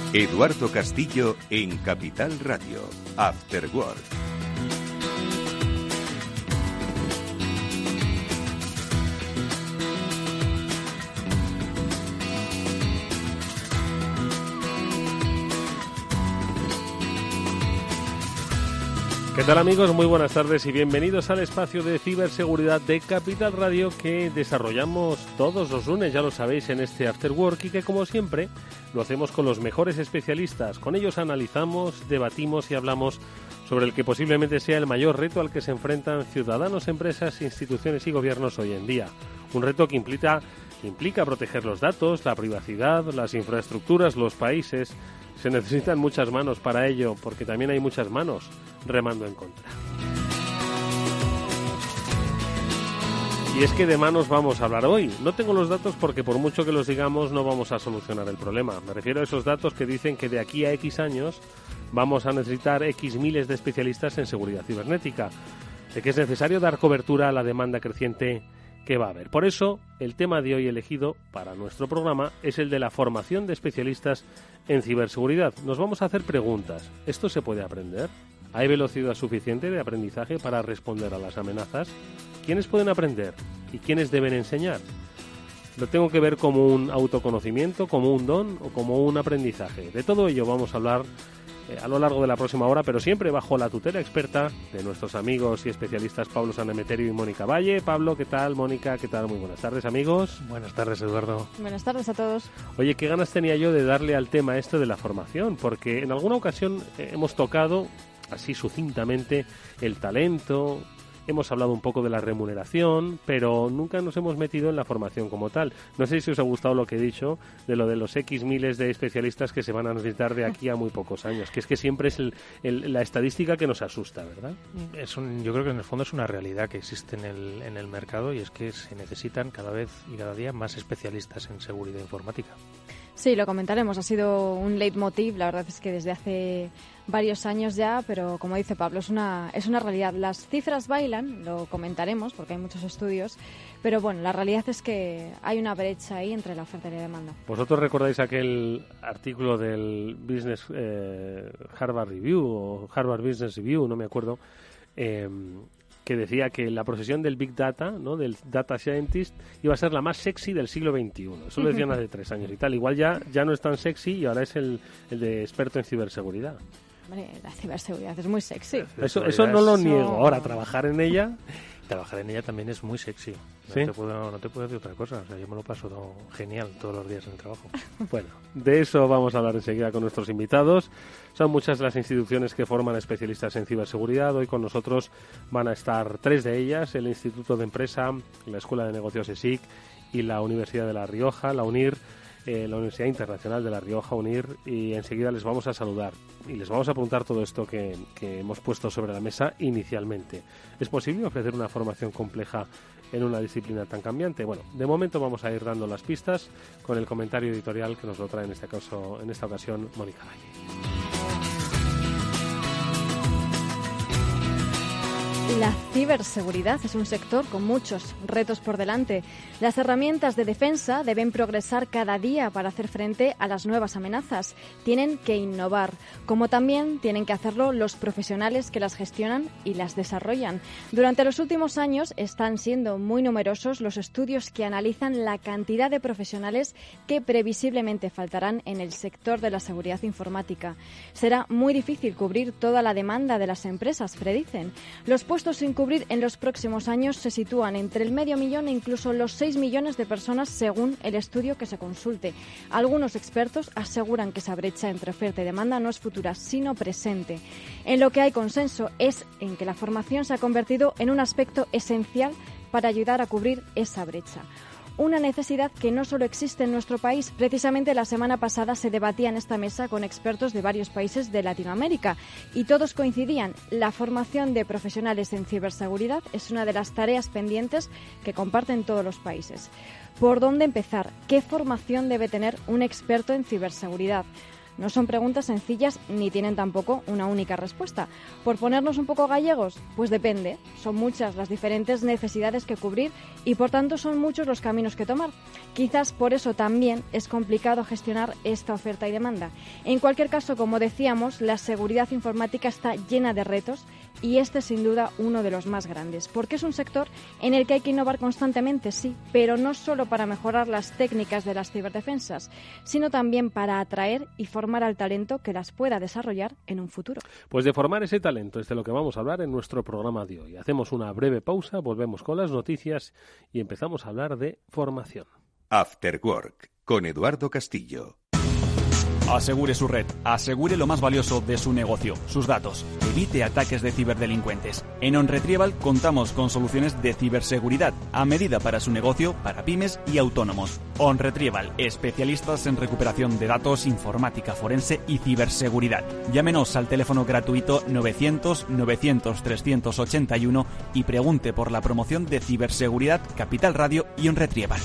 Eduardo Castillo en Capital Radio, After Work. ¿Qué tal, amigos? Muy buenas tardes y bienvenidos al espacio de ciberseguridad de Capital Radio que desarrollamos todos los lunes, ya lo sabéis, en este After Work, y que, como siempre, lo hacemos con los mejores especialistas. Con ellos analizamos, debatimos y hablamos sobre el que posiblemente sea el mayor reto al que se enfrentan ciudadanos, empresas, instituciones y gobiernos hoy en día. Un reto que implica proteger los datos, la privacidad, las infraestructuras, los países. Se necesitan muchas manos para ello, porque también hay muchas manos remando en contra. Y es que de manos vamos a hablar hoy. No tengo los datos porque por mucho que los digamos no vamos a solucionar el problema. Me refiero a esos datos que dicen que de aquí a X años vamos a necesitar X miles de especialistas en seguridad cibernética, de que es necesario dar cobertura a la demanda creciente que va a haber. Por eso, el tema de hoy elegido para nuestro programa es el de la formación de especialistas en ciberseguridad. Nos vamos a hacer preguntas. ¿Esto se puede aprender? ¿Hay velocidad suficiente de aprendizaje para responder a las amenazas? ¿Quiénes pueden aprender y quiénes deben enseñar? ¿Lo tengo que ver como un autoconocimiento, como un don o como un aprendizaje? De todo ello vamos a hablar a lo largo de la próxima hora, pero siempre bajo la tutela experta de nuestros amigos y especialistas Pablo Sanemeterio y Mónica Valle. Pablo, ¿qué tal? Mónica, ¿qué tal? Muy buenas tardes, amigos. Buenas tardes, Eduardo. Buenas tardes a todos. Oye, qué ganas tenía yo de darle al tema de la formación, porque en alguna ocasión hemos tocado, así sucintamente, el talento. Hemos hablado un poco de la remuneración, pero nunca nos hemos metido en la formación como tal. No sé si os ha gustado lo que he dicho de lo de los X miles de especialistas que se van a necesitar de aquí a muy pocos años, que es que siempre es la estadística que nos asusta, ¿verdad? Yo creo que en el fondo es una realidad que existe en el mercado, y es que se necesitan cada vez y cada día más especialistas en seguridad informática. Sí, lo comentaremos. Ha sido un leitmotiv, la verdad es que desde hace varios años ya, pero como dice Pablo, es una realidad. Las cifras bailan, lo comentaremos porque hay muchos estudios, pero bueno, la realidad es que hay una brecha ahí entre la oferta y la demanda. ¿Vosotros recordáis aquel artículo del Business Harvard Review o Harvard Business Review, no me acuerdo, que decía que la profesión del Big Data, ¿no?, del Data Scientist, iba a ser la más sexy del siglo XXI? Eso lo decían hace 3 años y tal. Igual ya no es tan sexy y ahora es el de experto en ciberseguridad. Hombre, la ciberseguridad es muy sexy. Eso no lo niego. Ahora, trabajar en ella también es muy sexy. ¿Sí? No te puedo decir otra cosa. O sea, yo me lo paso genial todos los días en el trabajo. Bueno, de eso vamos a hablar enseguida con nuestros invitados. Son muchas las instituciones que forman especialistas en ciberseguridad. Hoy con nosotros van a estar 3 de ellas: el Instituto de Empresa, la Escuela de Negocios ESIC y la Universidad de La Rioja, la UNIR, la Universidad Internacional de La Rioja, UNIR, y enseguida les vamos a saludar y les vamos a preguntar todo esto que hemos puesto sobre la mesa inicialmente. ¿Es posible ofrecer una formación compleja en una disciplina tan cambiante? Bueno, de momento vamos a ir dando las pistas con el comentario editorial que nos lo trae en esta ocasión Mónica Valle. La ciberseguridad es un sector con muchos retos por delante. Las herramientas de defensa deben progresar cada día para hacer frente a las nuevas amenazas. Tienen que innovar, como también tienen que hacerlo los profesionales que las gestionan y las desarrollan. Durante los últimos años están siendo muy numerosos los estudios que analizan la cantidad de profesionales que previsiblemente faltarán en el sector de la seguridad informática. Será muy difícil cubrir toda la demanda de las empresas, predicen. Los puestos sin cubrir en los próximos años se sitúan entre el 500.000 e incluso los 6 millones de personas según el estudio que se consulte. Algunos expertos aseguran que esa brecha entre oferta y demanda no es futura, sino presente. En lo que hay consenso es en que la formación se ha convertido en un aspecto esencial para ayudar a cubrir esa brecha. Una necesidad que no solo existe en nuestro país. Precisamente la semana pasada se debatía en esta mesa con expertos de varios países de Latinoamérica y todos coincidían. La formación de profesionales en ciberseguridad es una de las tareas pendientes que comparten todos los países. ¿Por dónde empezar? ¿Qué formación debe tener un experto en ciberseguridad? No son preguntas sencillas ni tienen tampoco una única respuesta. Por ponernos un poco gallegos, pues depende. Son muchas las diferentes necesidades que cubrir y por tanto son muchos los caminos que tomar. Quizás por eso también es complicado gestionar esta oferta y demanda. En cualquier caso, como decíamos, la seguridad informática está llena de retos y este es sin duda uno de los más grandes, porque es un sector en el que hay que innovar constantemente, sí, pero no solo para mejorar las técnicas de las ciberdefensas, sino también para atraer y formar al talento que las pueda desarrollar en un futuro. Pues de formar ese talento es de lo que vamos a hablar en nuestro programa de hoy. Hacemos una breve pausa, volvemos con las noticias y empezamos a hablar de formación. After Work, con Eduardo Castillo. Asegure su red, asegure lo más valioso de su negocio, sus datos. Evite ataques de ciberdelincuentes. En OnRetrieval contamos con soluciones de ciberseguridad a medida para su negocio, para pymes y autónomos. OnRetrieval, especialistas en recuperación de datos, informática forense y ciberseguridad. Llámenos al teléfono gratuito 900-900-381 y pregunte por la promoción de ciberseguridad Capital Radio y OnRetrieval.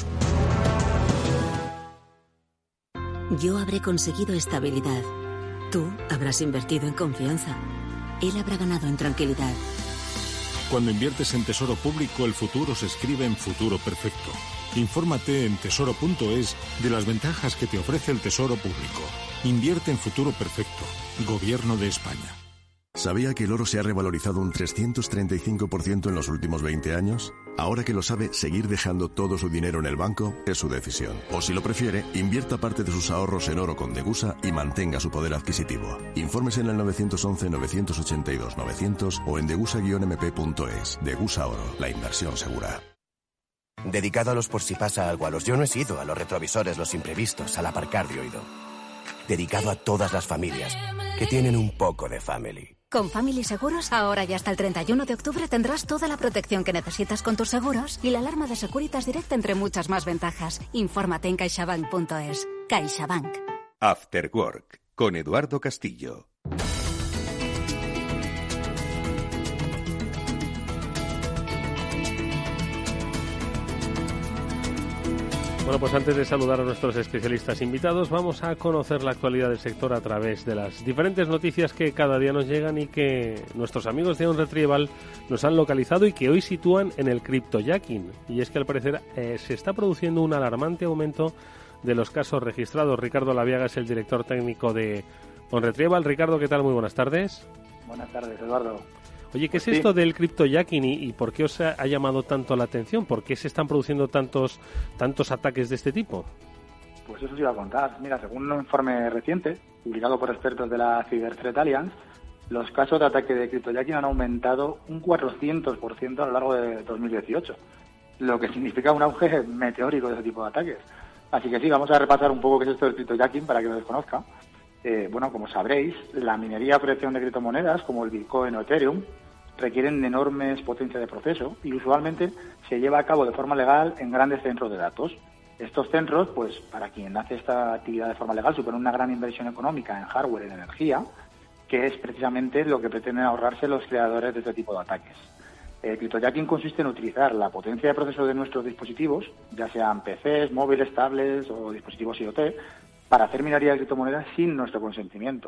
Yo habré conseguido estabilidad. Tú habrás invertido en confianza. Él habrá ganado en tranquilidad. Cuando inviertes en Tesoro Público, el futuro se escribe en Futuro Perfecto. Infórmate en tesoro.es de las ventajas que te ofrece el Tesoro Público. Invierte en Futuro Perfecto. Gobierno de España. ¿Sabía que el oro se ha revalorizado un 335% en los últimos 20 años? Ahora que lo sabe, seguir dejando todo su dinero en el banco es su decisión. O si lo prefiere, invierta parte de sus ahorros en oro con Degusa y mantenga su poder adquisitivo. Infórmese en el 911-982-900 o en degusa-mp.es. Degusa Oro, la inversión segura. Dedicado a los por si pasa algo, a los yo no he sido, a los retrovisores, los imprevistos, al aparcar de oído. Dedicado a todas las familias que tienen un poco de family. Con Family Seguros, ahora y hasta el 31 de octubre tendrás toda la protección que necesitas con tus seguros y la alarma de Securitas Direct entre muchas más ventajas. Infórmate en caixabank.es. CaixaBank. After Work, con Eduardo Castillo. Bueno, pues antes de saludar a nuestros especialistas invitados, vamos a conocer la actualidad del sector a través de las diferentes noticias que cada día nos llegan y que nuestros amigos de OnRetrieval nos han localizado y que hoy sitúan en el cryptojacking. Y es que al parecer se está produciendo un alarmante aumento de los casos registrados. Ricardo Laviaga es el director técnico de OnRetrieval. Ricardo, ¿qué tal? Muy buenas tardes. Buenas tardes, Eduardo. Oye, ¿qué es esto del cryptojacking y por qué os ha llamado tanto la atención? ¿Por qué se están produciendo tantos ataques de este tipo? Pues eso os iba a contar. Mira, según un informe reciente, publicado por expertos de la Cyber Threat Alliance, los casos de ataque de cryptojacking han aumentado un 400% a lo largo de 2018, lo que significa un auge meteórico de ese tipo de ataques. Así que sí, vamos a repasar un poco qué es esto del cryptojacking para que lo desconozca. Bueno, como sabréis, la minería o creación de criptomonedas, como el Bitcoin o Ethereum, requieren enormes potencias de proceso y usualmente se lleva a cabo de forma legal en grandes centros de datos. Estos centros, pues para quien hace esta actividad de forma legal, suponen una gran inversión económica en hardware y en energía, que es precisamente lo que pretenden ahorrarse los creadores de este tipo de ataques. El cryptojacking consiste en utilizar la potencia de proceso de nuestros dispositivos, ya sean PCs, móviles, tablets o dispositivos IoT, para hacer minería de criptomonedas sin nuestro consentimiento.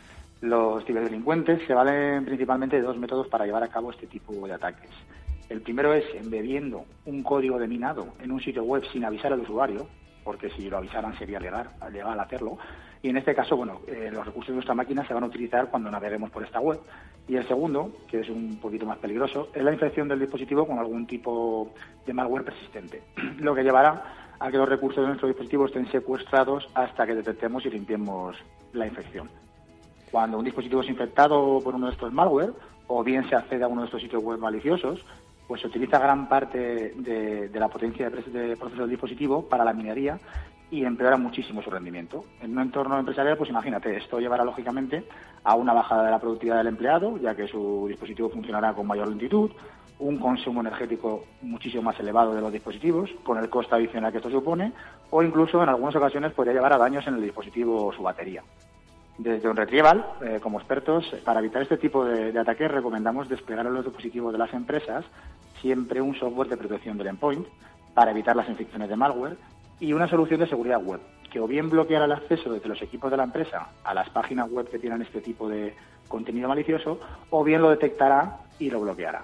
Los ciberdelincuentes se valen principalmente de dos métodos para llevar a cabo este tipo de ataques. El primero es embebiendo un código de minado en un sitio web sin avisar al usuario, porque si lo avisaran sería legal hacerlo. Y en este caso, los recursos de nuestra máquina se van a utilizar cuando naveguemos por esta web. Y el segundo, que es un poquito más peligroso, es la infección del dispositivo con algún tipo de malware persistente, lo que llevará a que los recursos de nuestro dispositivo estén secuestrados hasta que detectemos y limpiemos la infección. Cuando un dispositivo es infectado por uno de estos malware, o bien se accede a uno de estos sitios web maliciosos, pues se utiliza gran parte de la potencia de proceso del dispositivo para la minería y empeora muchísimo su rendimiento. En un entorno empresarial, pues imagínate, esto llevará lógicamente a una bajada de la productividad del empleado, ya que su dispositivo funcionará con mayor lentitud, un consumo energético muchísimo más elevado de los dispositivos, con el coste adicional que esto supone, o incluso en algunas ocasiones podría llevar a daños en el dispositivo o su batería. Desde OnRetrieval, como expertos, para evitar este tipo de ataques recomendamos desplegar en los dispositivos de las empresas siempre un software de protección del endpoint para evitar las infecciones de malware y una solución de seguridad web, que o bien bloqueara el acceso desde los equipos de la empresa a las páginas web que tienen este tipo de contenido malicioso, o bien lo detectará y lo bloqueará.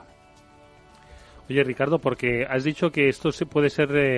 Oye, Ricardo, porque has dicho que esto podemos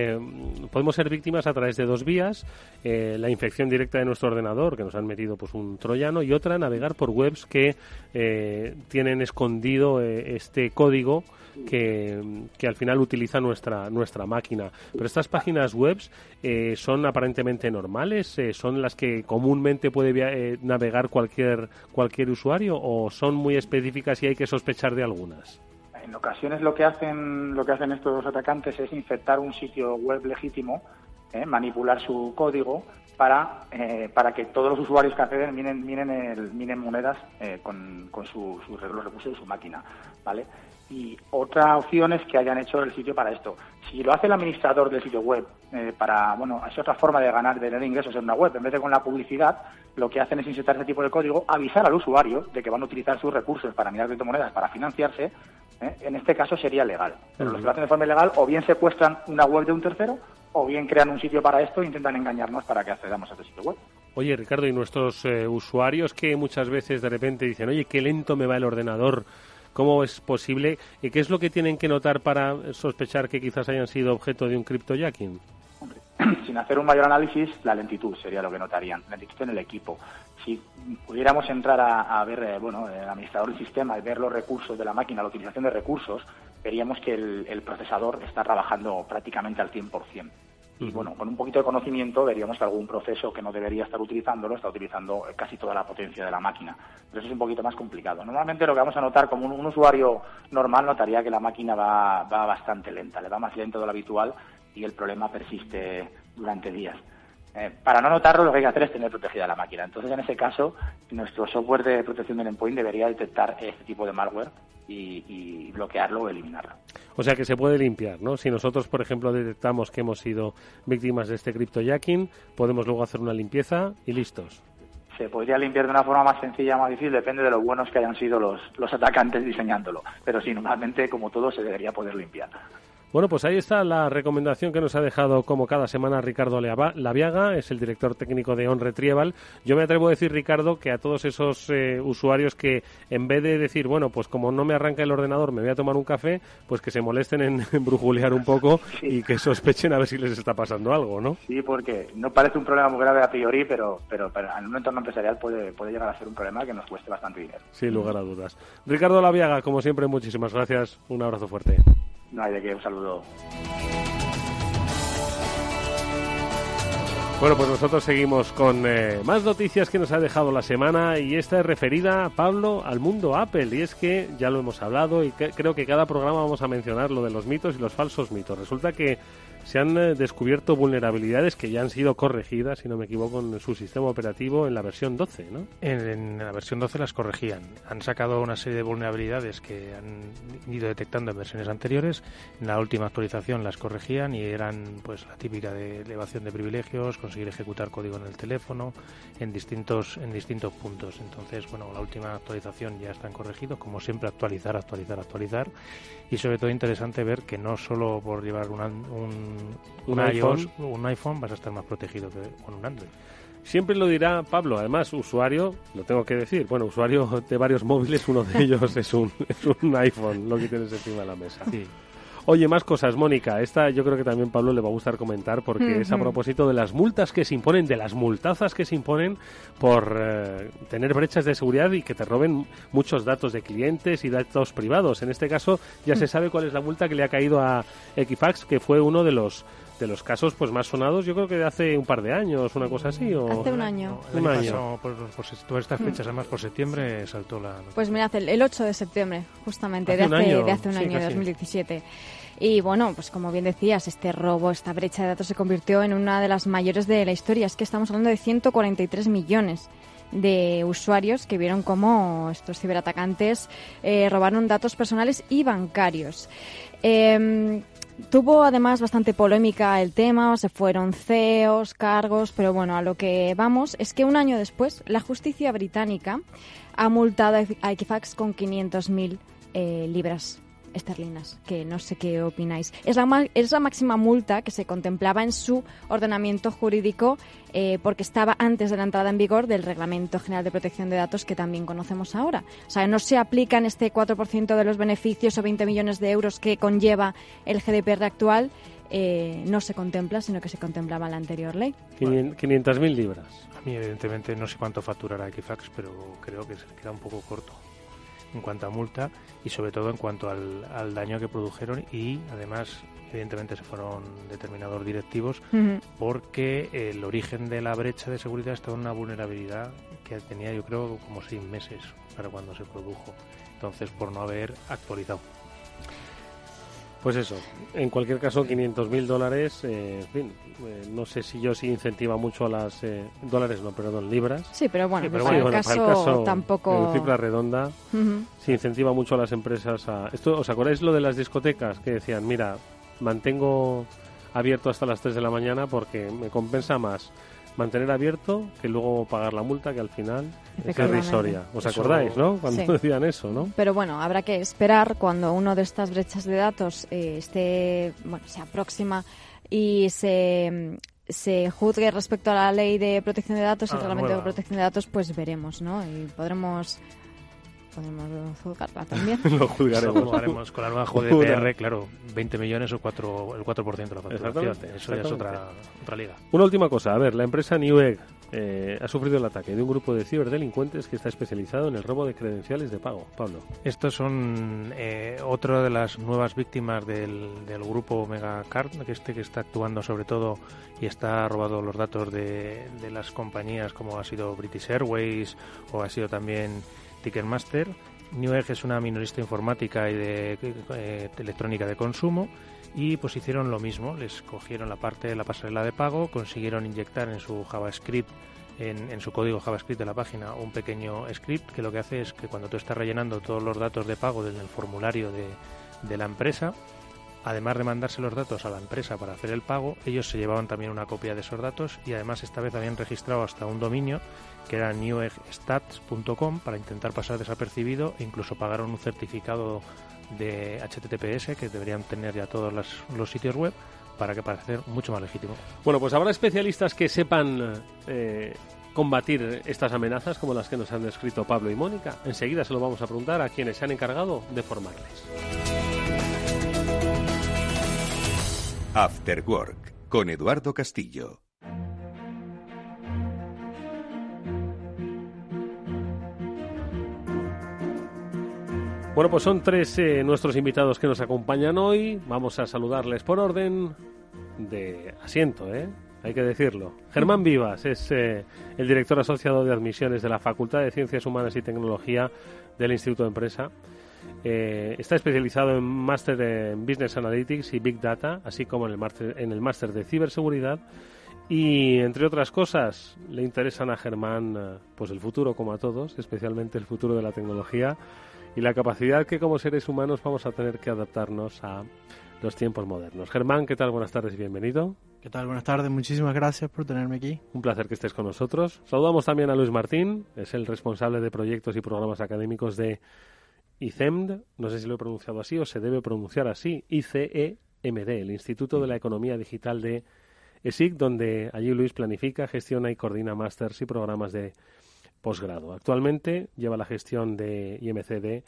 ser víctimas a través de dos vías, la infección directa de nuestro ordenador, que nos han metido pues un troyano, y otra, navegar por webs que tienen escondido este código que al final utiliza nuestra máquina. Pero estas páginas webs son aparentemente normales, son las que comúnmente puede navegar cualquier usuario, o son muy específicas y hay que sospechar de algunas. En ocasiones lo que hacen estos atacantes es infectar un sitio web legítimo, manipular su código para que todos los usuarios que acceden minen monedas con los recursos de su máquina, ¿vale? Y otra opción es que hayan hecho el sitio para esto. Si lo hace el administrador del sitio web, es otra forma de tener ingresos en una web. En vez de con la publicidad, lo que hacen es insertar ese tipo de código, avisar al usuario de que van a utilizar sus recursos para minar criptomonedas, para financiarse. En este caso sería legal. Pero los que lo hacen de forma ilegal o bien secuestran una web de un tercero o bien crean un sitio para esto e intentan engañarnos para que accedamos a este sitio web. Oye, Ricardo, y nuestros usuarios que muchas veces de repente dicen, oye, qué lento me va el ordenador, ¿cómo es posible? ¿Y qué es lo que tienen que notar para sospechar que quizás hayan sido objeto de un cryptojacking? Hombre, sin hacer un mayor análisis, la lentitud sería lo que notarían, lentitud en el equipo. Si pudiéramos entrar a ver el administrador del sistema y ver los recursos de la máquina, la utilización de recursos, veríamos que el procesador está trabajando prácticamente al 100%. Y bueno, con un poquito de conocimiento veríamos que algún proceso que no debería estar utilizándolo está utilizando casi toda la potencia de la máquina. Pero eso es un poquito más complicado. Normalmente lo que vamos a notar, como un usuario normal, notaría que la máquina va bastante lenta, le va más lento de lo habitual y el problema persiste durante días. Para no notarlo, lo que hay que hacer es tener protegida la máquina. Entonces, en ese caso, nuestro software de protección del endpoint debería detectar este tipo de malware y bloquearlo o eliminarlo. O sea que se puede limpiar, ¿no? Si nosotros, por ejemplo, detectamos que hemos sido víctimas de este cryptojacking, podemos luego hacer una limpieza y listos. Se podría limpiar de una forma más sencilla, más difícil, depende de lo buenos que hayan sido los atacantes diseñándolo. Pero sí, normalmente, como todo, se debería poder limpiar. Bueno, pues ahí está la recomendación que nos ha dejado como cada semana Ricardo Laviaga, es el director técnico de OnRetrieval. Yo me atrevo a decir, Ricardo, que a todos esos usuarios que en vez de decir, bueno, pues como no me arranca el ordenador, me voy a tomar un café, pues que se molesten en brujulear un poco y que sospechen a ver si les está pasando algo, ¿no? Sí, porque no parece un problema muy grave a priori, pero en un entorno empresarial puede llegar a ser un problema que nos cueste bastante dinero. Sin lugar a dudas. Ricardo Laviaga, como siempre, muchísimas gracias. Un abrazo fuerte. No hay de qué, un saludo. Bueno, pues nosotros seguimos con más noticias que nos ha dejado la semana, y esta es referida, Pablo, al mundo Apple. Y es que ya lo hemos hablado y creo que cada programa vamos a mencionar lo de los mitos y los falsos mitos. Resulta que se han descubierto vulnerabilidades que ya han sido corregidas, si no me equivoco, en su sistema operativo en la versión 12, ¿no? En la versión 12 las corregían. Han sacado una serie de vulnerabilidades que han ido detectando en versiones anteriores. En la última actualización las corregían y eran pues la típica de elevación de privilegios, conseguir ejecutar código en el teléfono en distintos puntos. Entonces, bueno, la última actualización ya están corregidos, como siempre, actualizar, y sobre todo interesante ver que no solo por llevar un iPhone vas a estar más protegido que con un Android. Siempre lo dirá Pablo, además usuario, lo tengo que decir, bueno, usuario de varios móviles, uno de ellos es un iPhone, lo que tienes encima de la mesa. Sí. Oye, más cosas, Mónica. Esta yo creo que también Pablo le va a gustar comentar, porque es a propósito de las multas que se imponen, de las multazas que se imponen por tener brechas de seguridad y que te roben muchos datos de clientes y datos privados. En este caso ya se sabe cuál es la multa que le ha caído a Equifax, que fue uno de los casos pues más sonados, yo creo que de hace un par de años, una cosa así. ¿O? Hace un año. Un año. Por todas estas fechas, además por septiembre saltó la noticia. Pues mirad, el 8 de septiembre, justamente, de hace un año, 2017. Y bueno, pues como bien decías, este robo, esta brecha de datos se convirtió en una de las mayores de la historia. Es que estamos hablando de 143 millones de usuarios que vieron cómo estos ciberatacantes robaron datos personales y bancarios. Tuvo además bastante polémica el tema, se fueron CEOs, cargos, pero bueno, a lo que vamos es que un año después la justicia británica ha multado a Equifax con 500.000 libras esterlinas, que no sé qué opináis. Es la máxima multa que se contemplaba en su ordenamiento jurídico porque estaba antes de la entrada en vigor del Reglamento General de Protección de Datos que también conocemos ahora. O sea, no se aplican este 4% de los beneficios o 20 millones de euros que conlleva el GDPR actual, no se contempla, sino que se contemplaba la anterior ley. 500.000 libras. A mí, evidentemente, no sé cuánto facturará Equifax, pero creo que se queda un poco corto en cuanto a multa y sobre todo en cuanto al daño que produjeron, y además evidentemente se fueron determinados directivos porque el origen de la brecha de seguridad estaba en una vulnerabilidad que tenía, yo creo, como 6 meses para cuando se produjo, entonces por no haber actualizado. Pues eso, en cualquier caso, $500.000, en fin, no sé si incentiva mucho a las... libras. Sí, pero bueno, para el caso tampoco... En cifra redonda, se incentiva mucho a las empresas a... ¿Os acordáis lo de las discotecas? Que decían, mira, mantengo abierto hasta las 3 de la mañana porque me compensa más mantener abierto que luego pagar la multa, que al final es irrisoria. ¿Os acordáis, no? Cuando decían eso, ¿no? Pero bueno, habrá que esperar cuando uno de estas brechas de datos se aproxima y se juzgue respecto a la ley de protección de datos, el reglamento de protección de datos, pues veremos, ¿no? Y podremos juzgarla también. Lo juzgaremos. Con la nueva GDPR, claro, 20 millones o el 4% de la facturación. Eso ya es otra liga. Una última cosa, a ver, la empresa Newegg ha sufrido el ataque de un grupo de ciberdelincuentes que está especializado en el robo de credenciales de pago. Pablo. Estos son otra de las nuevas víctimas del grupo Megacard, que está actuando sobre todo y está robando los datos de las compañías como ha sido British Airways o ha sido también Ticketmaster. Newegg es una minorista informática y de electrónica de consumo y pues hicieron lo mismo, les cogieron la parte de la pasarela de pago, consiguieron inyectar en su JavaScript, en su código JavaScript de la página, un pequeño script que lo que hace es que cuando tú estás rellenando todos los datos de pago desde el formulario de la empresa, además de mandarse los datos a la empresa para hacer el pago, ellos se llevaban también una copia de esos datos y además esta vez habían registrado hasta un dominio que era newegstats.com para intentar pasar desapercibido e incluso pagaron un certificado de HTTPS que deberían tener ya todos los sitios web para que parezca mucho más legítimo. Bueno, pues habrá especialistas que sepan combatir estas amenazas como las que nos han descrito Pablo y Mónica. Enseguida se lo vamos a preguntar a quienes se han encargado de formarles. After Work, con Eduardo Castillo. Bueno, pues son 3 nuestros invitados que nos acompañan hoy. Vamos a saludarles por orden de asiento, hay que decirlo. Germán Vivas es el director asociado de admisiones de la Facultad de Ciencias Humanas y Tecnología del Instituto de Empresa. Está especializado en máster en Business Analytics y Big Data, así como en el máster de Ciberseguridad. Y, entre otras cosas, le interesan a Germán pues el futuro, como a todos, especialmente el futuro de la tecnología y la capacidad que como seres humanos vamos a tener que adaptarnos a los tiempos modernos. Germán, ¿qué tal? Buenas tardes y bienvenido. ¿Qué tal? Buenas tardes, muchísimas gracias por tenerme aquí. Un placer que estés con nosotros. Saludamos también a Luis Martín, es el responsable de proyectos y programas académicos de ICEMD, no sé si lo he pronunciado así o se debe pronunciar así, ICEMD, el Instituto de la Economía Digital de ESIC, donde allí Luis planifica, gestiona y coordina másters y programas de posgrado. Actualmente lleva la gestión de IMCD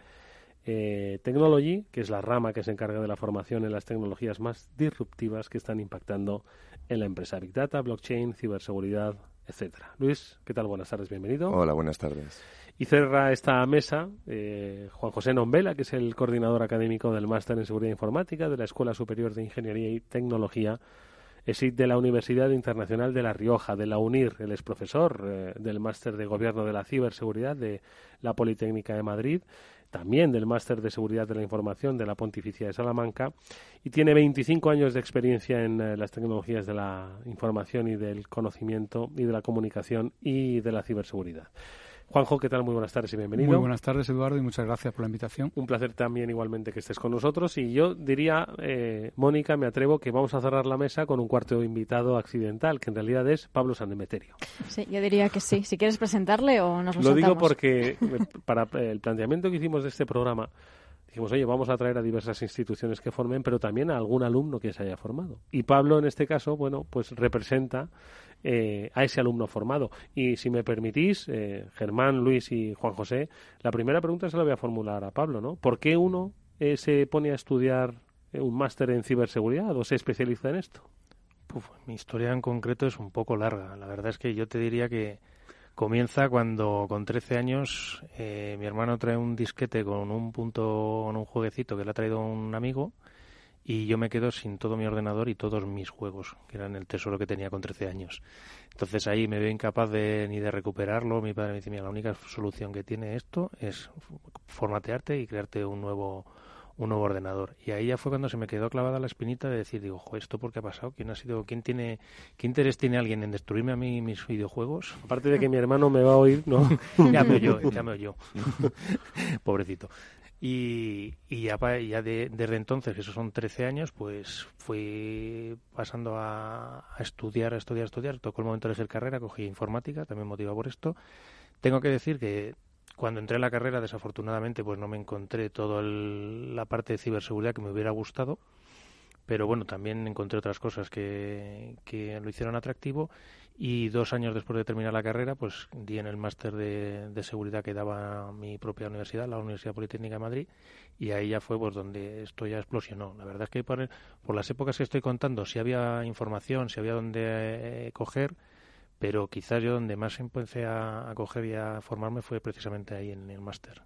Technology, que es la rama que se encarga de la formación en las tecnologías más disruptivas que están impactando en la empresa. Big Data, blockchain, ciberseguridad, etcétera. Luis, ¿qué tal? Buenas tardes, bienvenido. Hola, buenas tardes. Y cerra esta mesa Juan José Nombela, que es el coordinador académico del Máster en Seguridad Informática de la Escuela Superior de Ingeniería y Tecnología ESIC de la Universidad Internacional de La Rioja, de la UNIR. Él es profesor del Máster de Gobierno de la Ciberseguridad de la Politécnica de Madrid, también del Máster de Seguridad de la Información de la Pontificia de Salamanca, y tiene 25 años de experiencia en las tecnologías de la información y del conocimiento y de la comunicación y de la ciberseguridad. Juanjo, ¿qué tal? Muy buenas tardes y bienvenido. Muy buenas tardes, Eduardo, y muchas gracias por la invitación. Un placer también igualmente que estés con nosotros. Y yo diría, Mónica, me atrevo que vamos a cerrar la mesa con un cuarto invitado accidental, que en realidad es Pablo Sandemeterio. Sí, yo diría que sí. Si quieres presentarle o nos lo saltamos. Lo digo saltamos. porque para el planteamiento que hicimos de este programa, dijimos, oye, vamos a traer a diversas instituciones que formen, pero también a algún alumno que se haya formado. Y Pablo, en este caso, bueno, pues representa a ese alumno formado. Y si me permitís, Germán, Luis y Juan José, la primera pregunta se la voy a formular a Pablo, ¿no? ¿Por qué uno se pone a estudiar un máster en ciberseguridad o se especializa en esto? Mi historia en concreto es un poco larga. La verdad es que yo te diría que comienza cuando con 13 años mi hermano trae un disquete con un jueguecito que le ha traído un amigo y yo me quedo sin todo mi ordenador y todos mis juegos, que eran el tesoro que tenía con 13 años. Entonces ahí me veo incapaz ni de recuperarlo. Mi padre me dice, mira, la única solución que tiene esto es formatearte y crearte un nuevo ordenador. Y ahí ya fue cuando se me quedó clavada la espinita de decir, digo, ¿esto por qué ha pasado? ¿Qué interés tiene alguien en destruirme a mí mis videojuegos? Aparte de que mi hermano me va a oír, ¿no? Ya me oyó. Pobrecito. Y ya desde entonces, que esos son 13 años, pues fui pasando a estudiar. Tocó el momento de elegir carrera, cogí informática, también motivado por esto. Tengo que decir que cuando entré en la carrera, desafortunadamente, pues no me encontré toda la parte de ciberseguridad que me hubiera gustado, pero bueno, también encontré otras cosas que lo hicieron atractivo, y 2 años después de terminar la carrera, pues di en el máster de seguridad que daba mi propia universidad, la Universidad Politécnica de Madrid, y ahí ya fue pues donde esto ya explosionó. La verdad es que por las épocas que estoy contando, sí había información, sí había donde coger, pero quizás yo donde más empecé a coger y a formarme fue precisamente ahí en el máster.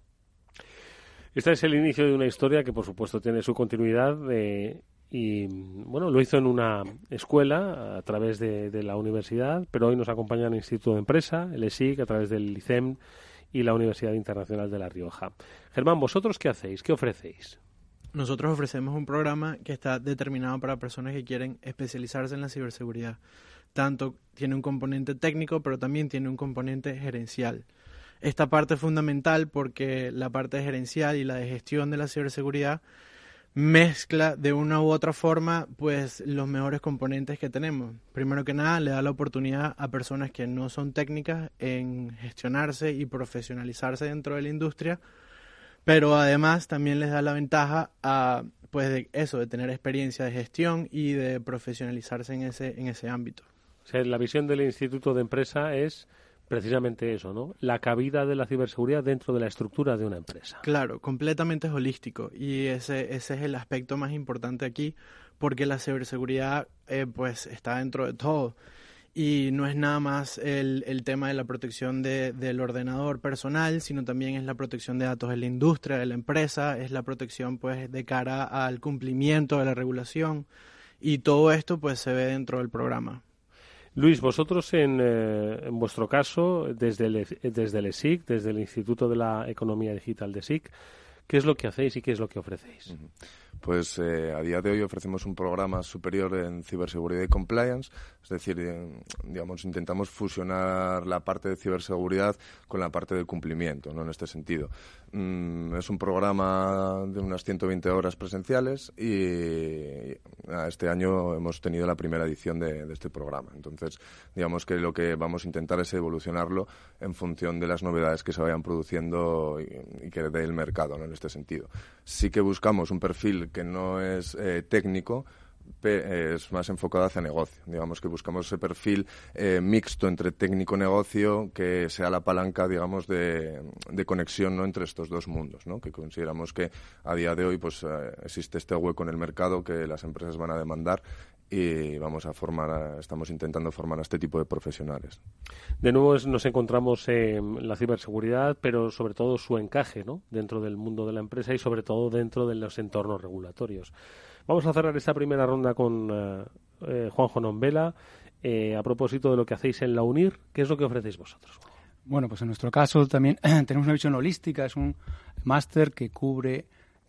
Este es el inicio de una historia que, por supuesto, tiene su continuidad y, bueno, lo hizo en una escuela a través de la universidad, pero hoy nos acompaña el Instituto de Empresa, el ESIC, a través del ICEM y la Universidad Internacional de La Rioja. Germán, ¿vosotros qué hacéis? ¿Qué ofrecéis? Nosotros ofrecemos un programa que está determinado para personas que quieren especializarse en la ciberseguridad. Tanto tiene un componente técnico, pero también tiene un componente gerencial. Esta parte es fundamental porque la parte gerencial y la de gestión de la ciberseguridad mezcla de una u otra forma pues los mejores componentes que tenemos. Primero que nada, le da la oportunidad a personas que no son técnicas en gestionarse y profesionalizarse dentro de la industria, pero además también les da la ventaja de tener experiencia de gestión y de profesionalizarse en ese ámbito. O sea, la visión del Instituto de Empresa es precisamente eso, ¿no? La cabida de la ciberseguridad dentro de la estructura de una empresa. Claro, completamente holístico, y ese es el aspecto más importante aquí, porque la ciberseguridad pues está dentro de todo, y no es nada más el tema de la protección del ordenador personal, sino también es la protección de datos de la industria, de la empresa, es la protección pues de cara al cumplimiento de la regulación, y todo esto pues se ve dentro del programa. Luis, vosotros en vuestro caso, desde el ESIC, desde el Instituto de la Economía Digital de ESIC, ¿qué es lo que hacéis y qué es lo que ofrecéis? Pues a día de hoy ofrecemos un programa superior en ciberseguridad y compliance, es decir, digamos, intentamos fusionar la parte de ciberseguridad con la parte de cumplimiento, ¿no? En este sentido. Es un programa de unas 120 horas presenciales y este año hemos tenido la primera edición de este programa. Entonces, digamos que lo que vamos a intentar es evolucionarlo en función de las novedades que se vayan produciendo y que dé el mercado, ¿no? En este sentido. Sí que buscamos un perfil que no es técnico, es más enfocado hacia negocio. Digamos que buscamos ese perfil mixto entre técnico-negocio, que sea la palanca, digamos, de conexión, ¿no?, entre estos dos mundos, ¿no? Que consideramos que a día de hoy pues existe este hueco en el mercado que las empresas van a demandar, y estamos intentando formar a este tipo de profesionales. De nuevo nos encontramos en la ciberseguridad, pero sobre todo su encaje, ¿no?, dentro del mundo de la empresa y sobre todo dentro de los entornos regulatorios. Vamos a cerrar esta primera ronda con Juanjo Nombela. A propósito de lo que hacéis en la UNIR, ¿qué es lo que ofrecéis vosotros? Bueno, pues en nuestro caso también tenemos una visión holística. Es un máster que cubre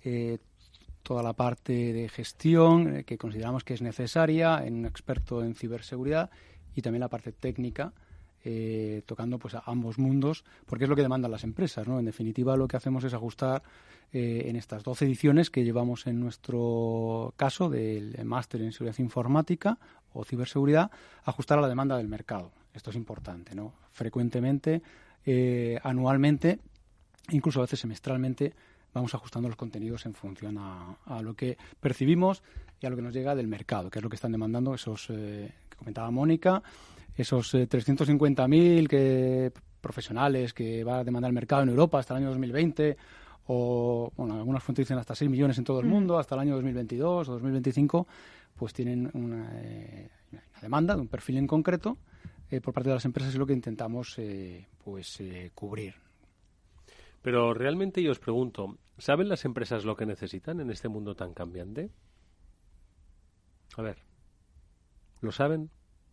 toda la parte de gestión que consideramos que es necesaria en un experto en ciberseguridad, y también la parte técnica, tocando pues a ambos mundos, porque es lo que demandan las empresas, ¿no? En definitiva, lo que hacemos es ajustar en estas 12 ediciones que llevamos en nuestro caso del máster en seguridad informática o ciberseguridad, ajustar a la demanda del mercado. Esto es importante, ¿no? Frecuentemente, anualmente, incluso a veces semestralmente, vamos ajustando los contenidos en función a lo que percibimos y a lo que nos llega del mercado, que es lo que están demandando esos que comentaba Mónica, esos 350.000 profesionales que va a demandar el mercado en Europa hasta el año 2020, o bueno, algunas fuentes dicen hasta 6 millones en todo el mundo hasta el año 2022 o 2025, pues tienen una demanda de un perfil en concreto por parte de las empresas, y lo que intentamos cubrir. Pero realmente yo os pregunto, ¿saben las empresas lo que necesitan en este mundo tan cambiante? A ver, ¿lo saben?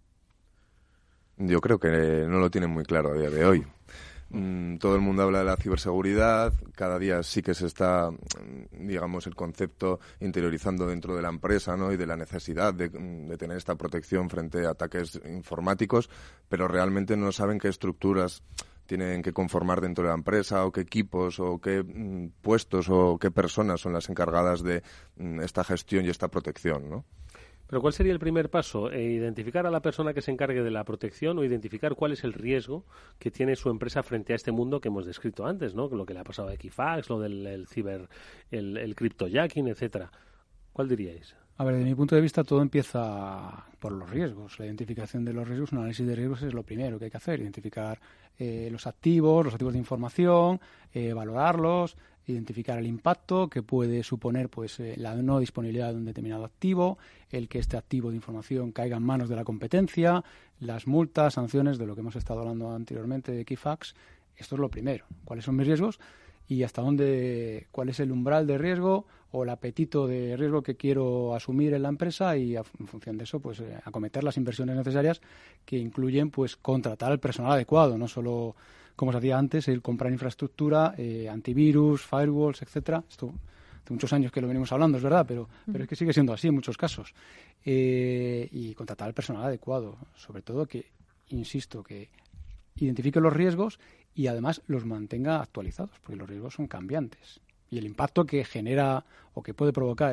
Yo creo que no lo tienen muy claro a día de hoy. Todo el mundo habla de la ciberseguridad, cada día sí que se está, digamos, el concepto interiorizando dentro de la empresa, ¿no? Y de la necesidad de tener esta protección frente a ataques informáticos, pero realmente no saben qué estructuras tienen que conformar dentro de la empresa, o qué equipos, o qué puestos, o qué personas son las encargadas de esta gestión y esta protección, ¿no? Pero ¿cuál sería el primer paso? ¿Identificar a la persona que se encargue de la protección, o identificar cuál es el riesgo que tiene su empresa frente a este mundo que hemos descrito antes, ¿no? Lo que le ha pasado a Equifax, lo del el cryptojacking, etcétera? ¿Cuál diríais? A ver, desde mi punto de vista todo empieza por los riesgos. La identificación de los riesgos, un análisis de riesgos es lo primero que hay que hacer. Identificar los activos de información, valorarlos, identificar el impacto que puede suponer la no disponibilidad de un determinado activo, el que este activo de información caiga en manos de la competencia, las multas, sanciones, de lo que hemos estado hablando anteriormente de Equifax. Esto es lo primero. ¿Cuáles son mis riesgos? Y hasta cuál es el umbral de riesgo o el apetito de riesgo que quiero asumir en la empresa, y en función de eso acometer las inversiones necesarias, que incluyen contratar al personal adecuado, no solo como se hacía antes, el comprar infraestructura, antivirus, firewalls, etcétera. Esto hace muchos años que lo venimos hablando, es verdad, pero es que sigue siendo así en muchos casos. Y contratar al personal adecuado, sobre todo que identifique los riesgos y además los mantenga actualizados, porque los riesgos son cambiantes. Y el impacto que genera o que puede provocar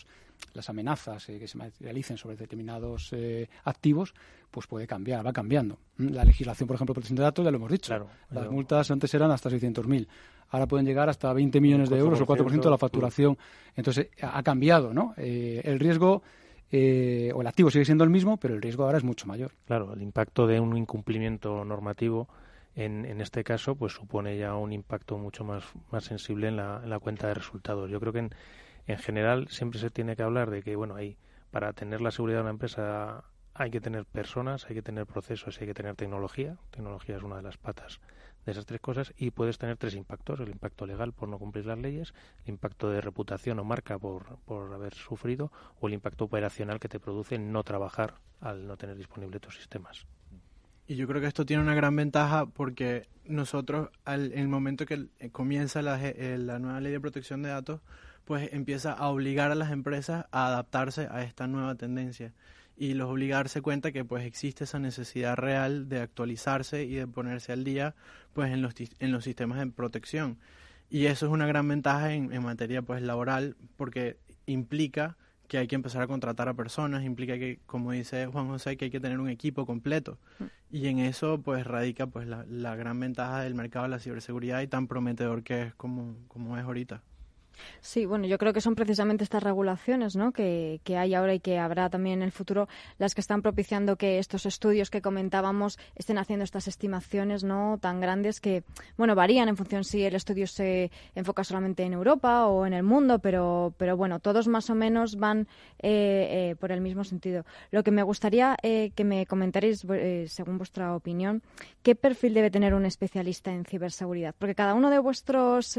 las amenazas que se materialicen sobre determinados activos, puede cambiar, va cambiando. La legislación, por ejemplo, de protección de datos, ya lo hemos dicho. Claro, las multas antes eran hasta 600.000. Ahora pueden llegar hasta 20 millones de euros o 4% de la facturación. Entonces, ha cambiado, ¿no? El riesgo o el activo sigue siendo el mismo, pero el riesgo ahora es mucho mayor. Claro, el impacto de un incumplimiento normativo en este caso supone ya un impacto mucho más sensible en la cuenta de resultados. Yo creo que en general siempre se tiene que hablar de que para tener la seguridad de una empresa hay que tener personas, hay que tener procesos, hay que tener tecnología. Tecnología es una de las patas de esas tres cosas, y puedes tener tres impactos: el impacto legal por no cumplir las leyes, el impacto de reputación o marca por haber sufrido, o el impacto operacional que te produce no trabajar al no tener disponible tus sistemas. Y yo creo que esto tiene una gran ventaja, porque nosotros, en el momento que comienza la nueva ley de protección de datos, empieza a obligar a las empresas a adaptarse a esta nueva tendencia, y los obliga a darse cuenta que existe esa necesidad real de actualizarse y de ponerse al día en los sistemas de protección. Y eso es una gran ventaja en materia laboral, porque implica que hay que empezar a contratar a personas, implica que, como dice Juan José, que hay que tener un equipo completo. Y en eso radica la gran ventaja del mercado de la ciberseguridad, y tan prometedor que es como es ahorita. Sí, bueno, yo creo que son precisamente estas regulaciones, ¿no?, que hay ahora y que habrá también en el futuro, las que están propiciando que estos estudios que comentábamos estén haciendo estas estimaciones, ¿no?, tan grandes que, varían en función si el estudio se enfoca solamente en Europa o en el mundo, pero todos más o menos van por el mismo sentido. Lo que me gustaría que me comentaréis, según vuestra opinión, ¿qué perfil debe tener un especialista en ciberseguridad? Porque cada uno de vuestros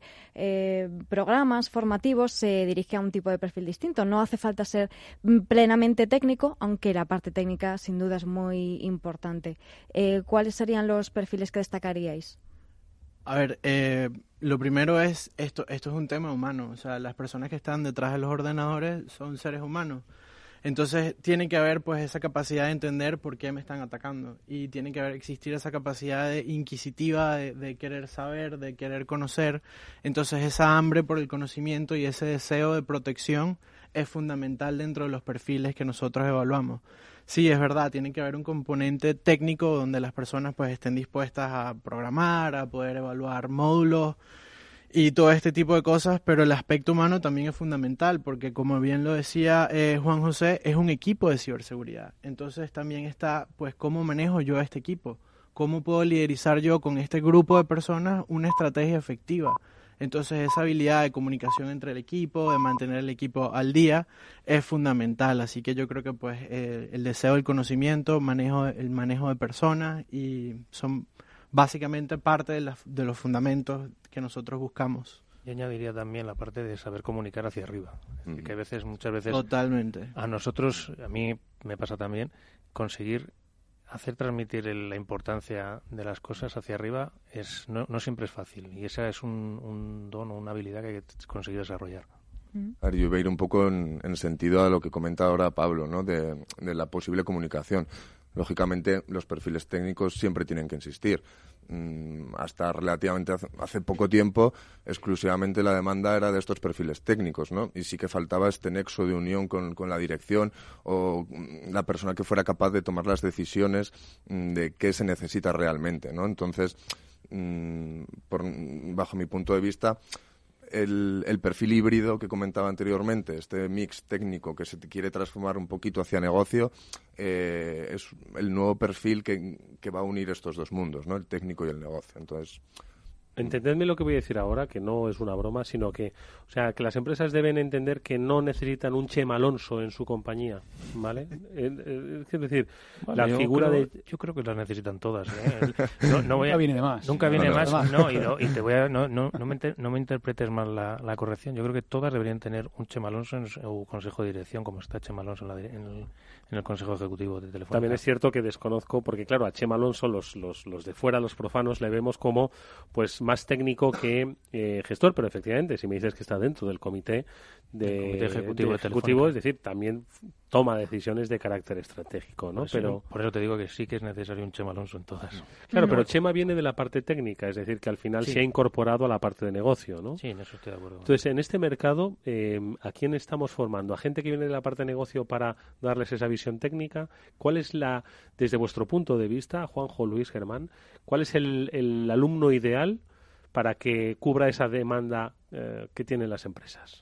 programas formativos se dirige a un tipo de perfil distinto. No hace falta ser plenamente técnico, aunque la parte técnica sin duda es muy importante. ¿Cuáles serían los perfiles que destacaríais? A ver, lo primero es esto es un tema humano. O sea, las personas que están detrás de los ordenadores son seres humanos. Entonces tiene que haber esa capacidad de entender por qué me están atacando, y tiene que existir esa capacidad inquisitiva de querer saber, de querer conocer. Entonces esa hambre por el conocimiento y ese deseo de protección es fundamental dentro de los perfiles que nosotros evaluamos. Sí, es verdad, tiene que haber un componente técnico donde las personas estén dispuestas a programar, a poder evaluar módulos y todo este tipo de cosas, pero el aspecto humano también es fundamental, porque como bien lo decía Juan José, es un equipo de ciberseguridad. Entonces también está, pues, ¿cómo manejo yo este equipo? ¿Cómo puedo liderizar yo con este grupo de personas una estrategia efectiva? Entonces esa habilidad de comunicación entre el equipo, de mantener el equipo al día, es fundamental. Así que yo creo que pues el deseo del conocimiento, el manejo de personas, y son básicamente parte de los fundamentos que nosotros buscamos. Yo añadiría también la parte de saber comunicar hacia arriba. Es decir, que muchas veces... Totalmente. A nosotros, a mí me pasa también, conseguir hacer transmitir la importancia de las cosas hacia arriba no siempre es fácil. Y esa es un don o una habilidad que hay que conseguir desarrollar. A ver, yo voy a ir un poco en sentido a lo que comenta ahora Pablo, ¿no? De la posible comunicación. Lógicamente, los perfiles técnicos siempre tienen que existir. Hasta relativamente hace poco tiempo, exclusivamente la demanda era de estos perfiles técnicos, ¿no? Y sí que faltaba este nexo de unión con la dirección o la persona que fuera capaz de tomar las decisiones de qué se necesita realmente, ¿no? Entonces, bajo mi punto de vista, el perfil híbrido que comentaba anteriormente, este mix técnico que se quiere transformar un poquito hacia negocio, es el nuevo perfil que va a unir estos dos mundos, ¿no? El técnico y el negocio. Entonces, entendedme lo que voy a decir ahora, que no es una broma, sino que, o sea, que las empresas deben entender que no necesitan un Chema Alonso en su compañía, ¿vale? Es decir, vale, la figura yo creo que las necesitan todas, Nunca viene de más. Nunca viene más, no, y te voy a, no me interpretes mal la corrección. Yo creo que todas deberían tener un Chema Alonso en su consejo de dirección, como está Chema Alonso en el consejo ejecutivo de Telefónica. También es cierto que desconozco, porque claro, a Chema Alonso los de fuera, los profanos, le vemos como pues más técnico que gestor, pero efectivamente, si me dices que está dentro del comité ejecutivo, es decir, también toma decisiones de carácter estratégico, ¿no? Por eso te digo que sí que es necesario un Chema Alonso en todas. Claro, pero Chema viene de la parte técnica, es decir, que al final se ha incorporado a la parte de negocio, ¿no? Sí, en eso estoy de acuerdo. Entonces, en este mercado, ¿a quién estamos formando? ¿A gente que viene de la parte de negocio para darles esa visión técnica? ¿Cuál es desde vuestro punto de vista, Juanjo, Luis, Germán, cuál es el alumno ideal para que cubra esa demanda que tienen las empresas?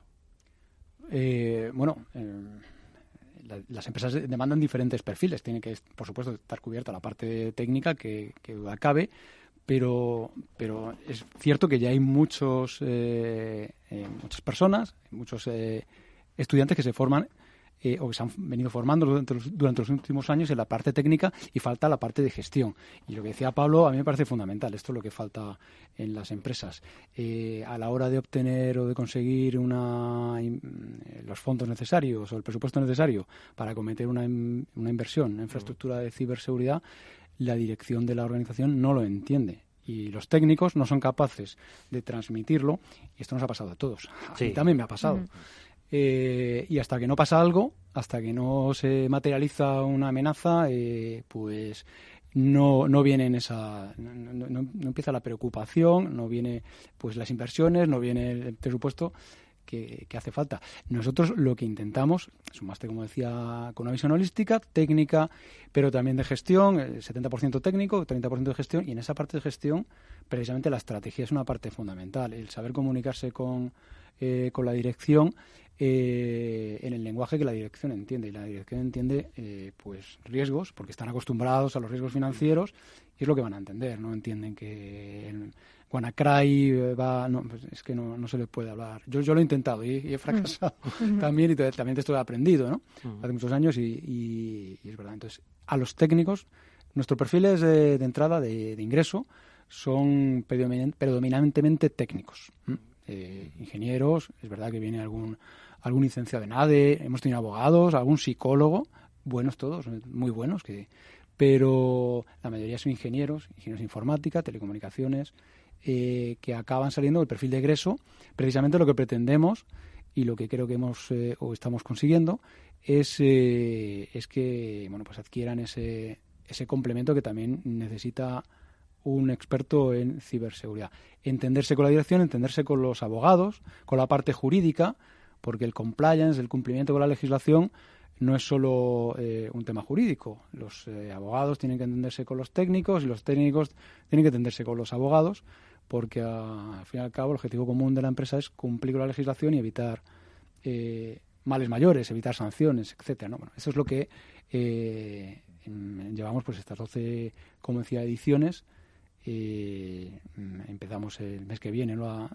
Las empresas demandan diferentes perfiles. Tiene que, por supuesto, estar cubierta la parte técnica que acabe, pero es cierto que ya hay muchas personas, muchos estudiantes que se forman o que se han venido formando durante los últimos años en la parte técnica, y falta la parte de gestión. Y lo que decía Pablo a mí me parece fundamental. Esto es lo que falta en las empresas. A la hora de obtener o de conseguir los fondos necesarios o el presupuesto necesario para acometer una inversión en infraestructura de ciberseguridad, la dirección de la organización no lo entiende. Y los técnicos no son capaces de transmitirlo, y esto nos ha pasado a todos. A mí también me ha pasado. Y hasta que no pasa algo, hasta que no se materializa una amenaza, pues no viene no empieza la preocupación, no viene pues las inversiones, no viene el presupuesto que hace falta. Nosotros lo que intentamos es un máster, como decía, con una visión holística, técnica, pero también de gestión, 70% técnico, 30% de gestión, y en esa parte de gestión precisamente la estrategia es una parte fundamental, el saber comunicarse con la dirección en el lenguaje que la dirección entiende. Y la dirección entiende pues riesgos, porque están acostumbrados a los riesgos financieros, y es lo que van a entender. No entienden que el WannaCry pues es que no se les puede hablar. Yo lo he intentado y he fracasado también, y también esto he aprendido, ¿no? Hace muchos años, y es verdad. Entonces, a los técnicos, nuestros perfiles de entrada de ingreso son predominantemente técnicos. Ingenieros, es verdad que viene algún licenciado en ADE, hemos tenido abogados, algún psicólogo, buenos todos, muy buenos, pero la mayoría son ingenieros de informática, telecomunicaciones, que acaban saliendo del perfil de egreso. Precisamente lo que pretendemos y lo que creo que o estamos consiguiendo es que pues adquieran ese complemento que también necesita un experto en ciberseguridad. Entenderse con la dirección, entenderse con los abogados, con la parte jurídica, porque el compliance, el cumplimiento con la legislación, no es solo un tema jurídico. Los abogados tienen que entenderse con los técnicos, y los técnicos tienen que entenderse con los abogados, porque al fin y al cabo el objetivo común de la empresa es cumplir con la legislación y evitar males mayores, evitar sanciones, etcétera, ¿no? Bueno, eso es lo que llevamos pues estas 12, como decía, ediciones. Empezamos el mes que viene la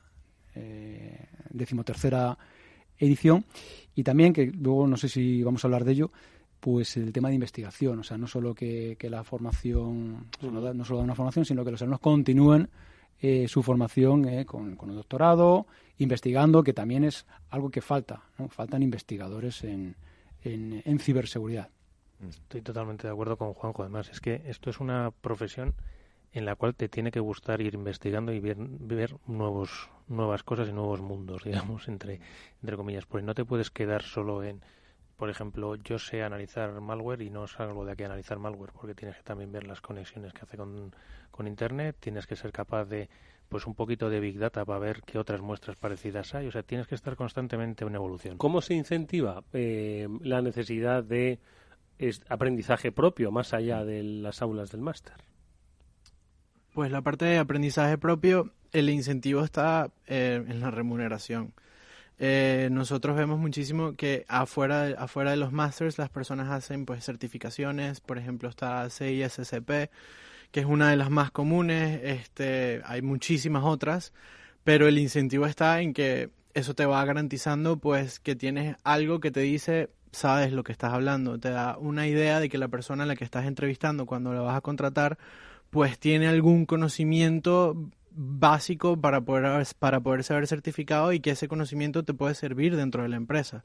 13ª edición, y también, que luego no sé si vamos a hablar de ello, pues el tema de investigación, o sea, no solo que la formación, no solo da una formación, sino que los alumnos continúen su formación con el doctorado, investigando, que también es algo que falta, ¿no? Faltan investigadores en ciberseguridad. Estoy totalmente de acuerdo con Juanjo. Además, es que esto es una profesión en la cual te tiene que gustar ir investigando y ver nuevas cosas y nuevos mundos, digamos, entre comillas. Pues no te puedes quedar solo en, por ejemplo, yo sé analizar malware y no salgo de aquí a analizar malware, porque tienes que también ver las conexiones que hace con Internet, tienes que ser capaz de, pues, un poquito de Big Data para ver qué otras muestras parecidas hay. O sea, tienes que estar constantemente en evolución. ¿Cómo se incentiva la necesidad de aprendizaje propio más allá de las aulas del máster? Pues la parte de aprendizaje propio, el incentivo está en la remuneración. Nosotros vemos muchísimo que afuera de los másters las personas hacen pues certificaciones. Por ejemplo, está CISSP, que es una de las más comunes. Hay muchísimas otras, pero el incentivo está en que eso te va garantizando pues que tienes algo que te dice, sabes lo que estás hablando, te da una idea de que la persona a la que estás entrevistando cuando la vas a contratar pues tiene algún conocimiento básico para poder ser certificado, y que ese conocimiento te puede servir dentro de la empresa.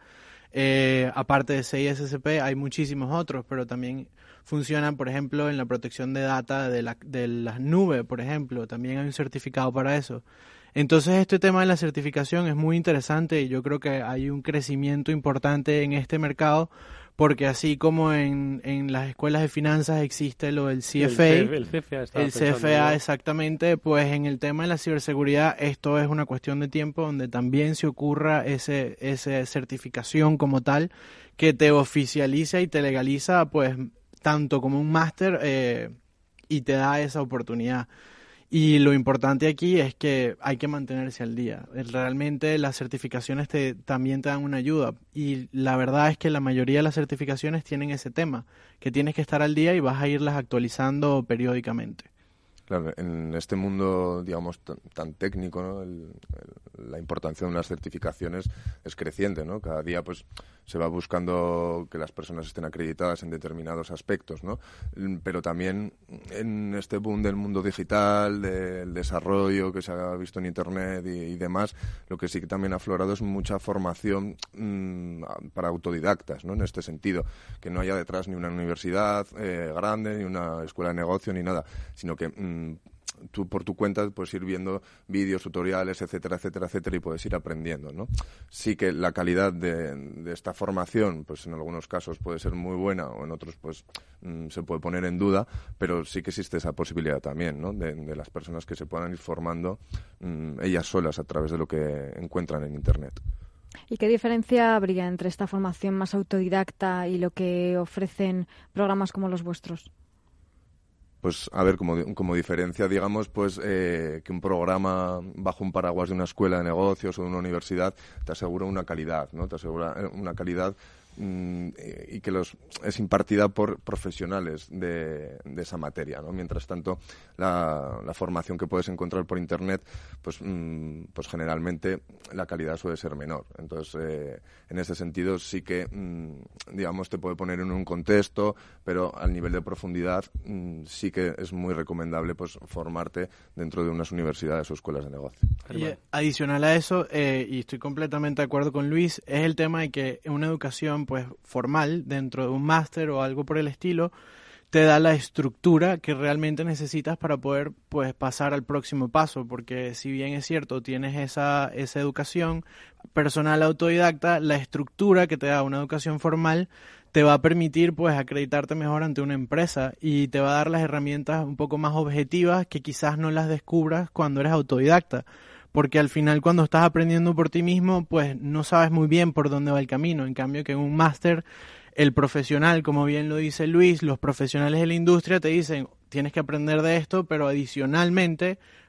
Aparte de CISSP hay muchísimos otros, pero también funcionan, por ejemplo, en la protección de data de las nubes, por ejemplo. También hay un certificado para eso. Entonces, este tema de la certificación es muy interesante, y yo creo que hay un crecimiento importante en este mercado, porque así como en las escuelas de finanzas existe lo del CFA, el CFA exactamente, pues en el tema de la ciberseguridad esto es una cuestión de tiempo donde también se ocurra esa certificación como tal, que te oficializa y te legaliza pues tanto como un máster, y te da esa oportunidad. Y lo importante aquí es que hay que mantenerse al día. Realmente las certificaciones también te dan una ayuda. Y la verdad es que la mayoría de las certificaciones tienen ese tema, que tienes que estar al día y vas a irlas actualizando periódicamente. Claro, en este mundo, digamos, tan técnico, ¿no? La importancia de las certificaciones es creciente, ¿no? Cada día, pues, se va buscando que las personas estén acreditadas en determinados aspectos, ¿no? Pero también en este boom del mundo digital, del desarrollo que se ha visto en Internet y demás, lo que sí que también ha aflorado es mucha formación para autodidactas, ¿no? En este sentido, que no haya detrás ni una universidad grande, ni una escuela de negocio, ni nada, sino que tú por tu cuenta puedes ir viendo vídeos, tutoriales, etcétera, etcétera, etcétera, y puedes ir aprendiendo, ¿no? Sí que la calidad de esta formación, pues en algunos casos puede ser muy buena, o en otros pues se puede poner en duda, pero sí que existe esa posibilidad también, ¿no? De las personas que se puedan ir formando ellas solas a través de lo que encuentran en Internet. ¿Y qué diferencia habría entre esta formación más autodidacta y lo que ofrecen programas como los vuestros? Pues, a ver, como diferencia, digamos, pues que un programa bajo un paraguas de una escuela de negocios o de una universidad te asegura una calidad, ¿no? Te asegura una calidad y que es impartida por profesionales de esa materia, ¿no? Mientras tanto, la formación que puedes encontrar por Internet, pues generalmente la calidad suele ser menor. Entonces, en ese sentido sí que, digamos, te puede poner en un contexto, pero al nivel de profundidad sí que es muy recomendable pues formarte dentro de unas universidades o escuelas de negocio. Y adicional a eso, y estoy completamente de acuerdo con Luis, es el tema de que una educación pues formal dentro de un máster o algo por el estilo te da la estructura que realmente necesitas para poder pues pasar al próximo paso, porque si bien es cierto tienes esa educación personal autodidacta, la estructura que te da una educación formal te va a permitir pues acreditarte mejor ante una empresa y te va a dar las herramientas un poco más objetivas que quizás no las descubras cuando eres autodidacta. Porque al final cuando estás aprendiendo por ti mismo, pues no sabes muy bien por dónde va el camino. En cambio que en un máster, el profesional, como bien lo dice Luis, los profesionales de la industria te dicen, tienes que aprender de esto, pero adicionalmente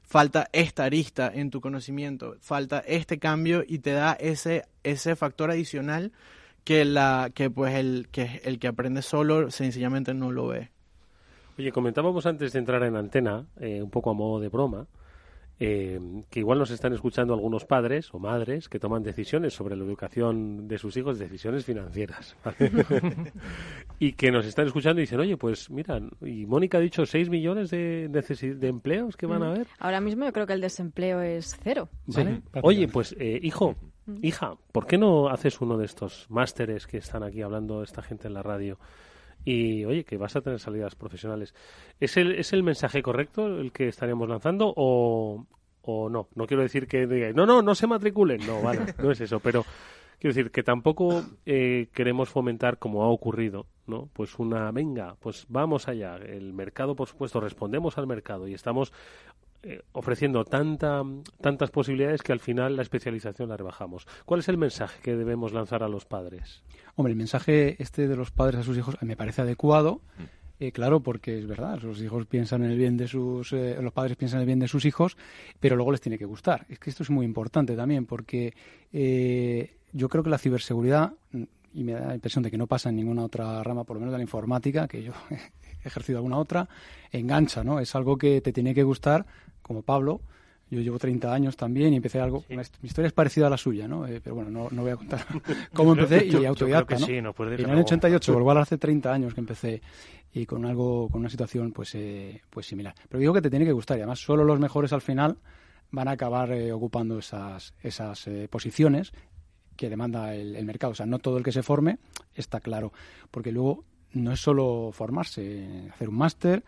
falta esta arista en tu conocimiento, falta este cambio y te da ese factor adicional que el que aprende solo sencillamente no lo ve. Oye, comentábamos antes de entrar en antena, un poco a modo de broma, que igual nos están escuchando algunos padres o madres que toman decisiones sobre la educación de sus hijos, decisiones financieras, ¿vale? Y que nos están escuchando y dicen, oye, pues mira, y Mónica ha dicho 6 millones de empleos que van a haber. Ahora mismo yo creo que el desempleo es 0. ¿Vale? Sí, oye, pues hija, ¿por qué no haces uno de estos másteres que están aquí hablando esta gente en la radio? Y, oye, que vas a tener salidas profesionales. ¿Es el mensaje correcto el que estaríamos lanzando o no? No quiero decir que digáis, no se matriculen. No, vale, no es eso. Pero quiero decir que tampoco queremos fomentar, como ha ocurrido, ¿no? Pues venga, pues vamos allá. El mercado, por supuesto, respondemos al mercado y estamos ofreciendo tantas posibilidades que al final la especialización la rebajamos. ¿Cuál es el mensaje que debemos lanzar a los padres? Hombre, el mensaje de los padres a sus hijos me parece adecuado, claro, porque es verdad, los hijos piensan en el bien de los padres piensan en el bien de sus hijos, pero luego les tiene que gustar. Es que esto es muy importante también, porque yo creo que la ciberseguridad, y me da la impresión de que no pasa en ninguna otra rama, por lo menos de la informática, que yo he ejercido alguna otra, engancha, ¿no? Es algo que te tiene que gustar, como Pablo. Yo llevo 30 años también y empecé algo... Mi historia es parecida a la suya, ¿no? Pero bueno, no voy a contar cómo empecé y autodidacta, yo creo que ¿no? sí, no puedes en dejar el 88, igual hace 30 años que empecé y con una situación pues similar. Pero digo que te tiene que gustar y además solo los mejores al final van a acabar ocupando esas posiciones que demanda el mercado. O sea, no todo el que se forme está claro, porque luego no es solo formarse, hacer un máster,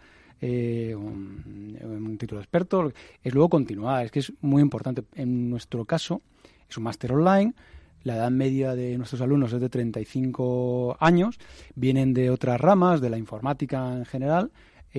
un título de experto, es luego continuar, es que es muy importante. En nuestro caso es un máster online, la edad media de nuestros alumnos es de 35 años, vienen de otras ramas, de la informática en general,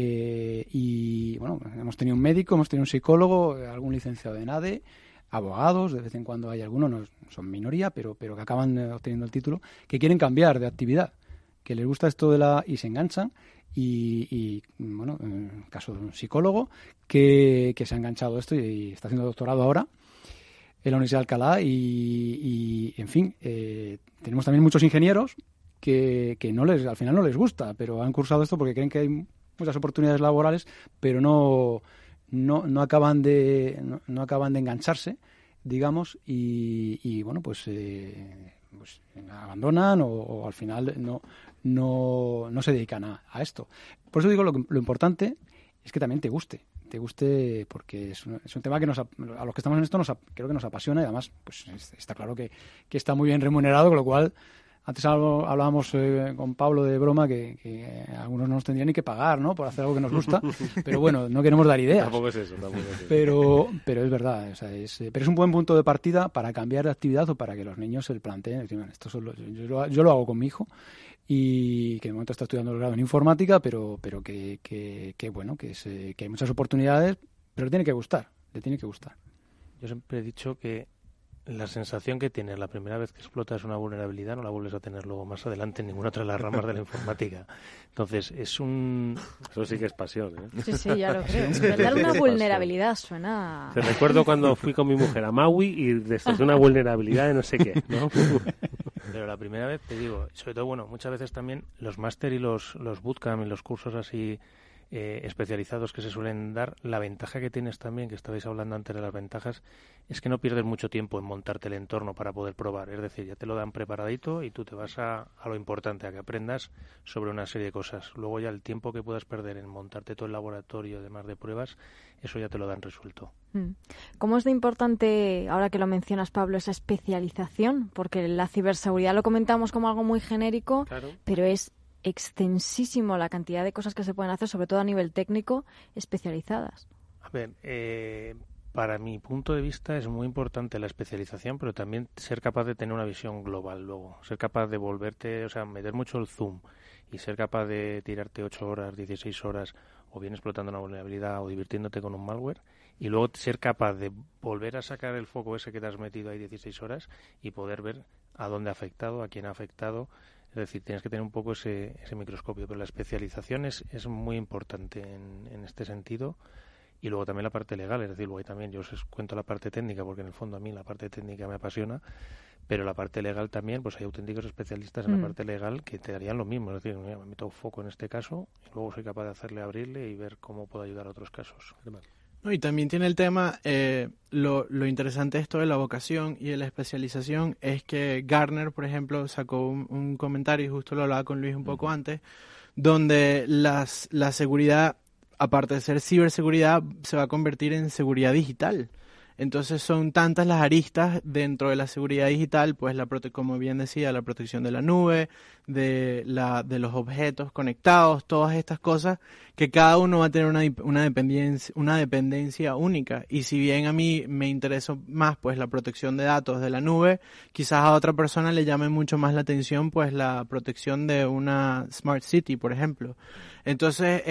y bueno, hemos tenido un médico, hemos tenido un psicólogo, algún licenciado de NADE, abogados, de vez en cuando hay algunos, no son minoría, pero que acaban obteniendo el título, que quieren cambiar de actividad, que les gusta esto y se enganchan y bueno, en el caso de un psicólogo que se ha enganchado a esto y está haciendo doctorado ahora en la Universidad de Alcalá y en fin, tenemos también muchos ingenieros que al final no les gusta, pero han cursado esto porque creen que hay muchas oportunidades laborales, pero no acaban de engancharse, digamos, y bueno, pues abandonan o al final no se dedican a esto. Por eso digo lo importante es que también te guste porque es un tema que a los que estamos en esto creo que nos apasiona y además pues está claro que está muy bien remunerado, con lo cual antes hablábamos con Pablo de broma que algunos no nos tendrían ni que pagar, ¿no?, por hacer algo que nos gusta, pero bueno, no queremos dar ideas. Tampoco es eso. Pero es verdad, o sea, pero es un buen punto de partida para cambiar de actividad o para que los niños se planteen, yo lo hago con mi hijo y que de momento está estudiando el grado en informática, pero que bueno, que hay muchas oportunidades, pero le tiene que gustar. Yo siempre he dicho que la sensación que tienes la primera vez que explotas una vulnerabilidad no la vuelves a tener luego más adelante en ninguna otra de las ramas de la informática. Entonces, eso sí que es pasión, ¿eh? Sí, ya lo creo. Dar una vulnerabilidad suena... Te recuerdo cuando fui con mi mujer a Maui y destrozé una vulnerabilidad de no sé qué, ¿no? Pero la primera vez, te digo, sobre todo, bueno, muchas veces también los máster y los bootcamp y los cursos así especializados que se suelen dar, la ventaja que tienes también, que estabais hablando antes de las ventajas, es que no pierdes mucho tiempo en montarte el entorno para poder probar. Es decir, ya te lo dan preparadito y tú te vas a lo importante, a que aprendas sobre una serie de cosas. Luego ya el tiempo que puedas perder en montarte todo el laboratorio, además de pruebas, eso ya te lo dan resuelto. ¿Cómo es de importante, ahora que lo mencionas, Pablo, esa especialización? Porque la ciberseguridad lo comentamos como algo muy genérico, claro, pero es extensísimo la cantidad de cosas que se pueden hacer, sobre todo a nivel técnico, especializadas. A ver, para mi punto de vista es muy importante la especialización, pero también ser capaz de tener una visión global luego, ser capaz de volverte, o sea, meter mucho el zoom y ser capaz de tirarte 8 horas, 16 horas, o bien explotando una vulnerabilidad o divirtiéndote con un malware, y luego ser capaz de volver a sacar el foco ese que te has metido ahí 16 horas y poder ver a dónde ha afectado, a quién ha afectado. Es decir, tienes que tener un poco ese microscopio, pero la especialización es muy importante en este sentido Y luego también la parte legal, es decir, luego ahí también yo os cuento la parte técnica, porque en el fondo a mí la parte técnica me apasiona, pero la parte legal también, pues hay auténticos especialistas en la parte legal que te darían lo mismo, es decir, mira, me meto foco en este caso y luego soy capaz de abrirle y ver cómo puedo ayudar a otros casos. No, y también tiene el tema, lo interesante de esto de la vocación y de la especialización es que Gartner, por ejemplo, sacó un comentario, y justo lo hablaba con Luis un poco antes, donde la seguridad, aparte de ser ciberseguridad, se va a convertir en seguridad digital. Entonces son tantas las aristas dentro de la seguridad digital, pues como bien decía, la protección de la nube, de los objetos conectados, todas estas cosas, que cada uno va a tener una dependencia única. Y si bien a mí me interesa más pues la protección de datos de la nube, quizás a otra persona le llame mucho más la atención pues la protección de una Smart City, por ejemplo. Entonces,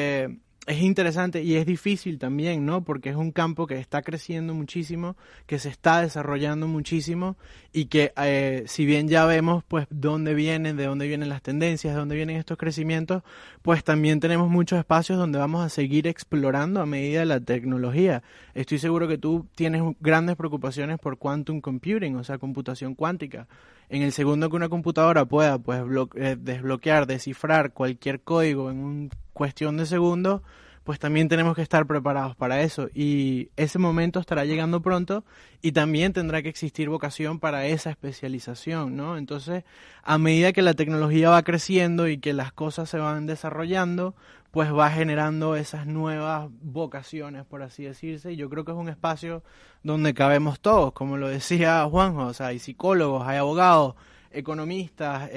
es interesante y es difícil también, ¿no? Porque es un campo que está creciendo muchísimo, que se está desarrollando muchísimo y que si bien ya vemos pues de dónde vienen las tendencias, de dónde vienen estos crecimientos, pues también tenemos muchos espacios donde vamos a seguir explorando a medida de la tecnología. Estoy seguro que tú tienes grandes preocupaciones por quantum computing, o sea, computación cuántica. En el segundo que una computadora pueda pues desbloquear, descifrar cualquier código en cuestión de segundos, pues también tenemos que estar preparados para eso. Y ese momento estará llegando pronto y también tendrá que existir vocación para esa especialización, ¿no? Entonces, a medida que la tecnología va creciendo y que las cosas se van desarrollando, pues va generando esas nuevas vocaciones, por así decirse, y yo creo que es un espacio donde cabemos todos, como lo decía Juanjo, o sea, hay psicólogos, hay abogados, economistas,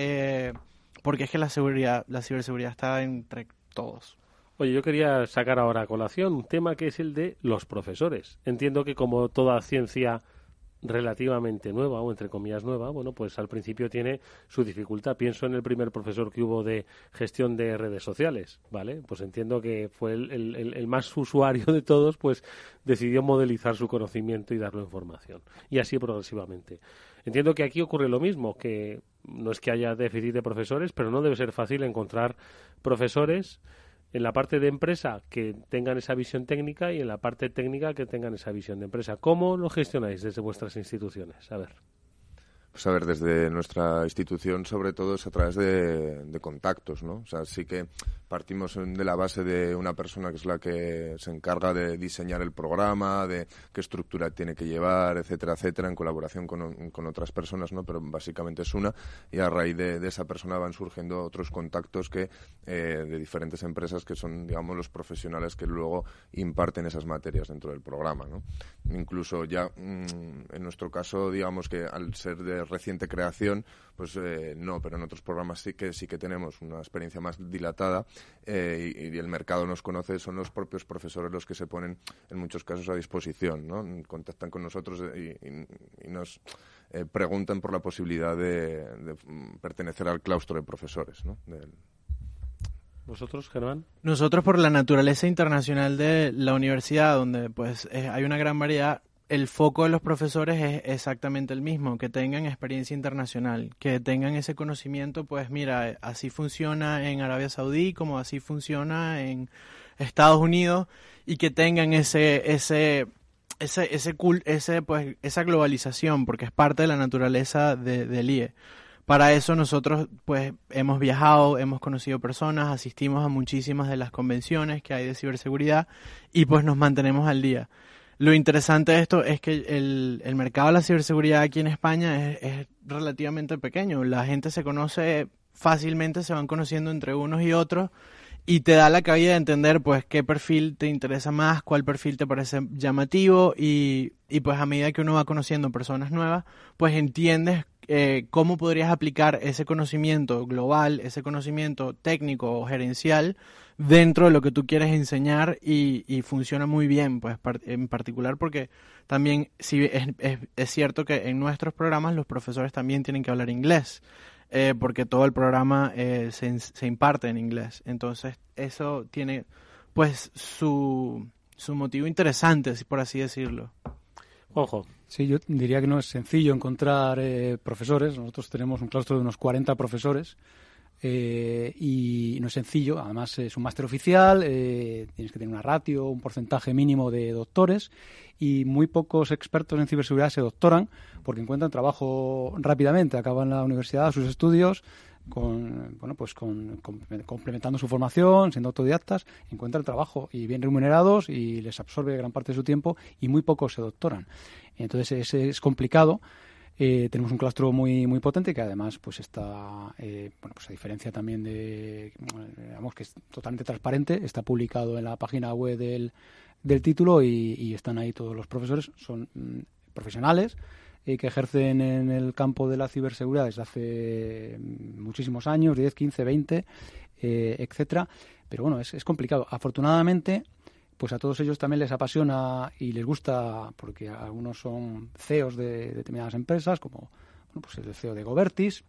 porque es que la ciberseguridad está entre todos. Oye, yo quería sacar ahora a colación un tema que es el de los profesores. Entiendo que como toda ciencia relativamente nueva, o entre comillas nueva, bueno, pues al principio tiene su dificultad. Pienso en el primer profesor que hubo de gestión de redes sociales, ¿vale? Pues entiendo que fue el más usuario de todos, pues decidió modelizar su conocimiento y darlo en formación. Y así progresivamente. Entiendo que aquí ocurre lo mismo, que no es que haya déficit de profesores, pero no debe ser fácil encontrar profesores en la parte de empresa que tengan esa visión técnica y en la parte técnica que tengan esa visión de empresa. ¿Cómo lo gestionáis desde vuestras instituciones? A ver. Pues a ver, desde nuestra institución sobre todo es a través de contactos, ¿no? O sea, sí que partimos de la base de una persona que es la que se encarga de diseñar el programa, de qué estructura tiene que llevar, etcétera, etcétera, en colaboración con otras personas, ¿no? Pero básicamente es una, y a raíz de esa persona van surgiendo otros contactos que de diferentes empresas que son, digamos, los profesionales que luego imparten esas materias dentro del programa, ¿no? Incluso ya en nuestro caso, digamos que al ser de reciente creación, pues no, pero en otros programas sí que tenemos una experiencia más dilatada y el mercado nos conoce, son los propios profesores los que se ponen en muchos casos a disposición, ¿no? Contactan con nosotros y nos preguntan por la posibilidad de pertenecer al claustro de profesores, ¿no? ¿Vosotros, Germán? Nosotros, por la naturaleza internacional de la universidad, donde pues hay una gran variedad, el foco de los profesores es exactamente el mismo, que tengan experiencia internacional, que tengan ese conocimiento, pues mira, así funciona en Arabia Saudí, como así funciona en Estados Unidos, y que tengan esa globalización, porque es parte de la naturaleza del IE. Para eso nosotros pues hemos viajado, hemos conocido personas, asistimos a muchísimas de las convenciones que hay de ciberseguridad y pues nos mantenemos al día. Lo interesante de esto es que el mercado de la ciberseguridad aquí en España es relativamente pequeño. La gente se conoce fácilmente, se van conociendo entre unos y otros y te da la cabida de entender pues qué perfil te interesa más, cuál perfil te parece llamativo y pues a medida que uno va conociendo personas nuevas, pues entiendes cómo podrías aplicar ese conocimiento global, ese conocimiento técnico o gerencial dentro de lo que tú quieres enseñar y funciona muy bien, pues en particular porque también sí, es cierto que en nuestros programas los profesores también tienen que hablar inglés, porque todo el programa se imparte en inglés. Entonces eso tiene pues su motivo interesante, por así decirlo. Ojo. Sí, yo diría que no es sencillo encontrar profesores. Nosotros tenemos un claustro de unos 40 profesores y no es sencillo. Además es un máster oficial, tienes que tener una ratio, un porcentaje mínimo de doctores, y muy pocos expertos en ciberseguridad se doctoran porque encuentran trabajo rápidamente, acaban la universidad, sus estudios, complementando su formación, siendo autodidactas, encuentran trabajo y bien remunerados y les absorbe gran parte de su tiempo, y muy pocos se doctoran. Entonces es complicado. Tenemos un claustro muy muy potente que además pues está a diferencia también de, digamos, que es totalmente transparente, está publicado en la página web del título, y están ahí todos los profesores, son profesionales que ejercen en el campo de la ciberseguridad desde hace muchísimos años, 10, 15, 20, etcétera. Pero bueno, es complicado. Afortunadamente, pues a todos ellos también les apasiona y les gusta, porque algunos son CEOs de determinadas empresas, como pues el CEO de Govertis,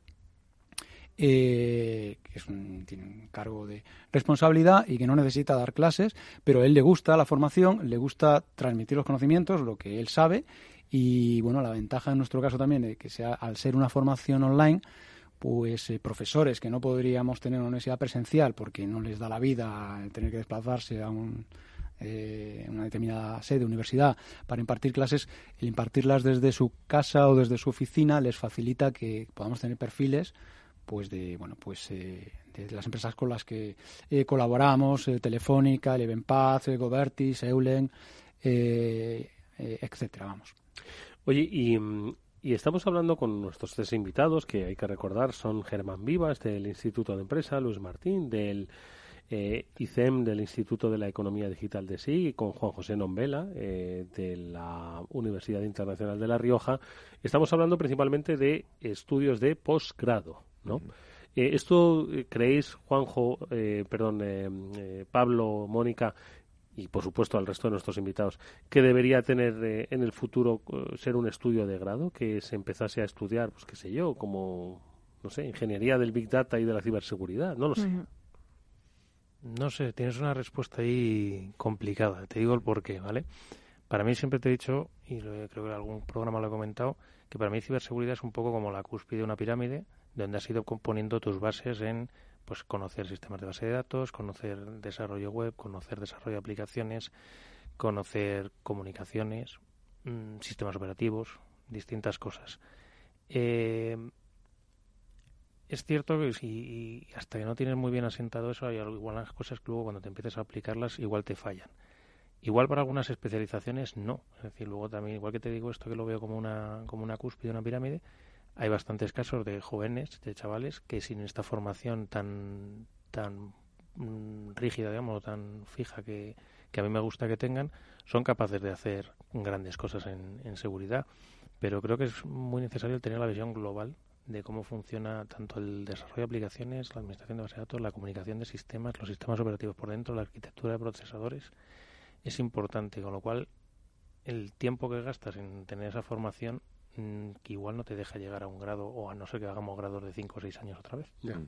que tiene un cargo de responsabilidad y que no necesita dar clases, pero a él le gusta la formación, le gusta transmitir los conocimientos, lo que él sabe. Y bueno, la ventaja en nuestro caso también de que sea, al ser una formación online, pues profesores que no podríamos tener en una universidad presencial porque no les da la vida tener que desplazarse a una determinada sede, universidad, para impartir clases, el impartirlas desde su casa o desde su oficina les facilita que podamos tener perfiles de las empresas con las que colaboramos, Telefónica, Elevenpaz, Govertis, Eulen, etcétera, vamos. Oye, y estamos hablando con nuestros 3 invitados, que hay que recordar son Germán Vivas, del Instituto de Empresa, Luis Martín, del ICEM, del Instituto de la Economía Digital de SIG, y con Juan José Nombela, de la Universidad Internacional de La Rioja. Estamos hablando principalmente de estudios de posgrado, ¿no? ¿Esto creéis, Juanjo, Pablo, Mónica, y por supuesto al resto de nuestros invitados, que debería tener en el futuro ser un estudio de grado, que se empezase a estudiar, pues qué sé yo, como, no sé, ingeniería del Big Data y de la ciberseguridad? No lo sé. No sé, tienes una respuesta ahí complicada. Te digo el porqué, ¿vale? Para mí siempre te he dicho, y creo que en algún programa lo he comentado, que para mí ciberseguridad es un poco como la cúspide de una pirámide, donde has ido componiendo tus bases en pues conocer sistemas de base de datos, conocer desarrollo web, conocer desarrollo de aplicaciones, conocer comunicaciones, sistemas operativos, distintas cosas. Es cierto que y hasta que no tienes muy bien asentado eso, hay igual las cosas que luego cuando te empieces a aplicarlas igual te fallan. Igual para algunas especializaciones no. Es decir, luego también, igual que te digo esto que lo veo como una cúspide, una pirámide, hay bastantes casos de jóvenes, de chavales, que sin esta formación tan rígida, digamos, tan fija que a mí me gusta que tengan, son capaces de hacer grandes cosas en seguridad. Pero creo que es muy necesario tener la visión global de cómo funciona tanto el desarrollo de aplicaciones, la administración de bases de datos, la comunicación de sistemas, los sistemas operativos por dentro, la arquitectura de procesadores. Es importante, con lo cual el tiempo que gastas en tener esa formación que igual no te deja llegar a un grado, o a no ser que hagamos grados de 5 o 6 años otra vez.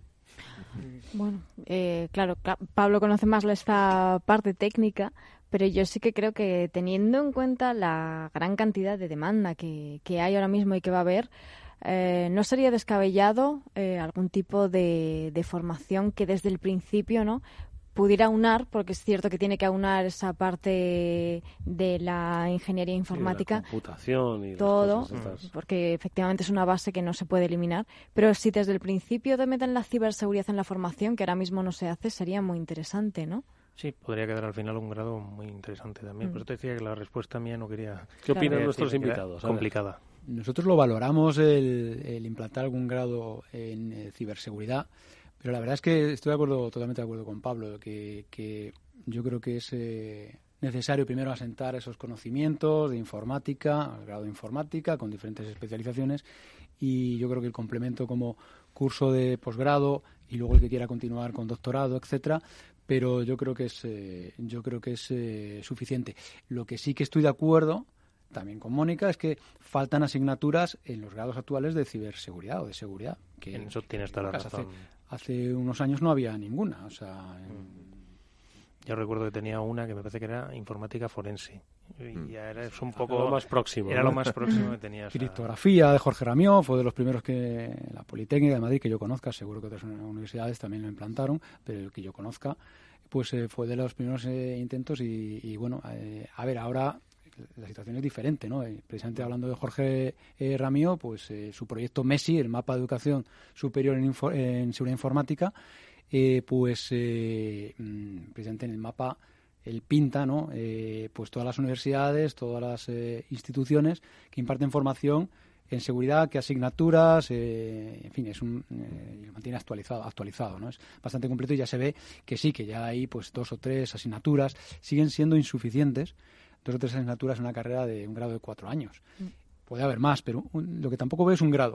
Bueno, claro, Pablo conoce más esta parte técnica, pero yo sí que creo que teniendo en cuenta la gran cantidad de demanda que hay ahora mismo y que va a haber, ¿no sería descabellado algún tipo de formación que desde el principio, ¿no?, pudiera aunar, porque es cierto que tiene que aunar esa parte de la ingeniería informática, la computación y todo, las cosas estas, porque efectivamente es una base que no se puede eliminar, pero si desde el principio te meten la ciberseguridad en la formación, que ahora mismo no se hace, sería muy interesante, ¿no? Sí, podría quedar al final un grado muy interesante también. Por eso te decía que la respuesta mía no quería... ¿Qué opinan nuestros invitados? Complicada. Nosotros lo valoramos el implantar algún grado en ciberseguridad, pero la verdad es que estoy totalmente de acuerdo con Pablo, que yo creo que es necesario primero asentar esos conocimientos de informática, el grado de informática, con diferentes especializaciones, y yo creo que el complemento como curso de posgrado y luego el que quiera continuar con doctorado, etcétera, pero yo creo que es suficiente. Lo que sí que estoy de acuerdo también con Mónica es que faltan asignaturas en los grados actuales de ciberseguridad o de seguridad. Que en eso tienes toda la razón. Hace unos años no había ninguna, o sea, Yo recuerdo que tenía una que me parece que era informática forense. Y ya era un poco lo más próximo. Era lo más próximo que tenías. Criptografía de Jorge Ramió fue de los primeros que la Politécnica de Madrid que yo conozca, seguro que otras universidades también lo implantaron, pero el que yo conozca pues fue de los primeros intentos y bueno, a ver, ahora la situación es diferente, ¿no? Precisamente hablando de Jorge Ramió, pues su proyecto MESI, el mapa de educación superior en seguridad informática, precisamente en el mapa él pinta, ¿no? Pues todas las universidades, todas las instituciones que imparten formación en seguridad, qué asignaturas, en fin, lo mantiene actualizado, ¿no? Es bastante completo y ya se ve que sí, que ya hay pues 2 o 3 asignaturas, siguen siendo insuficientes, 2 o 3 asignaturas en una carrera de un grado de 4 años. Puede haber más, pero lo que tampoco veo es un grado.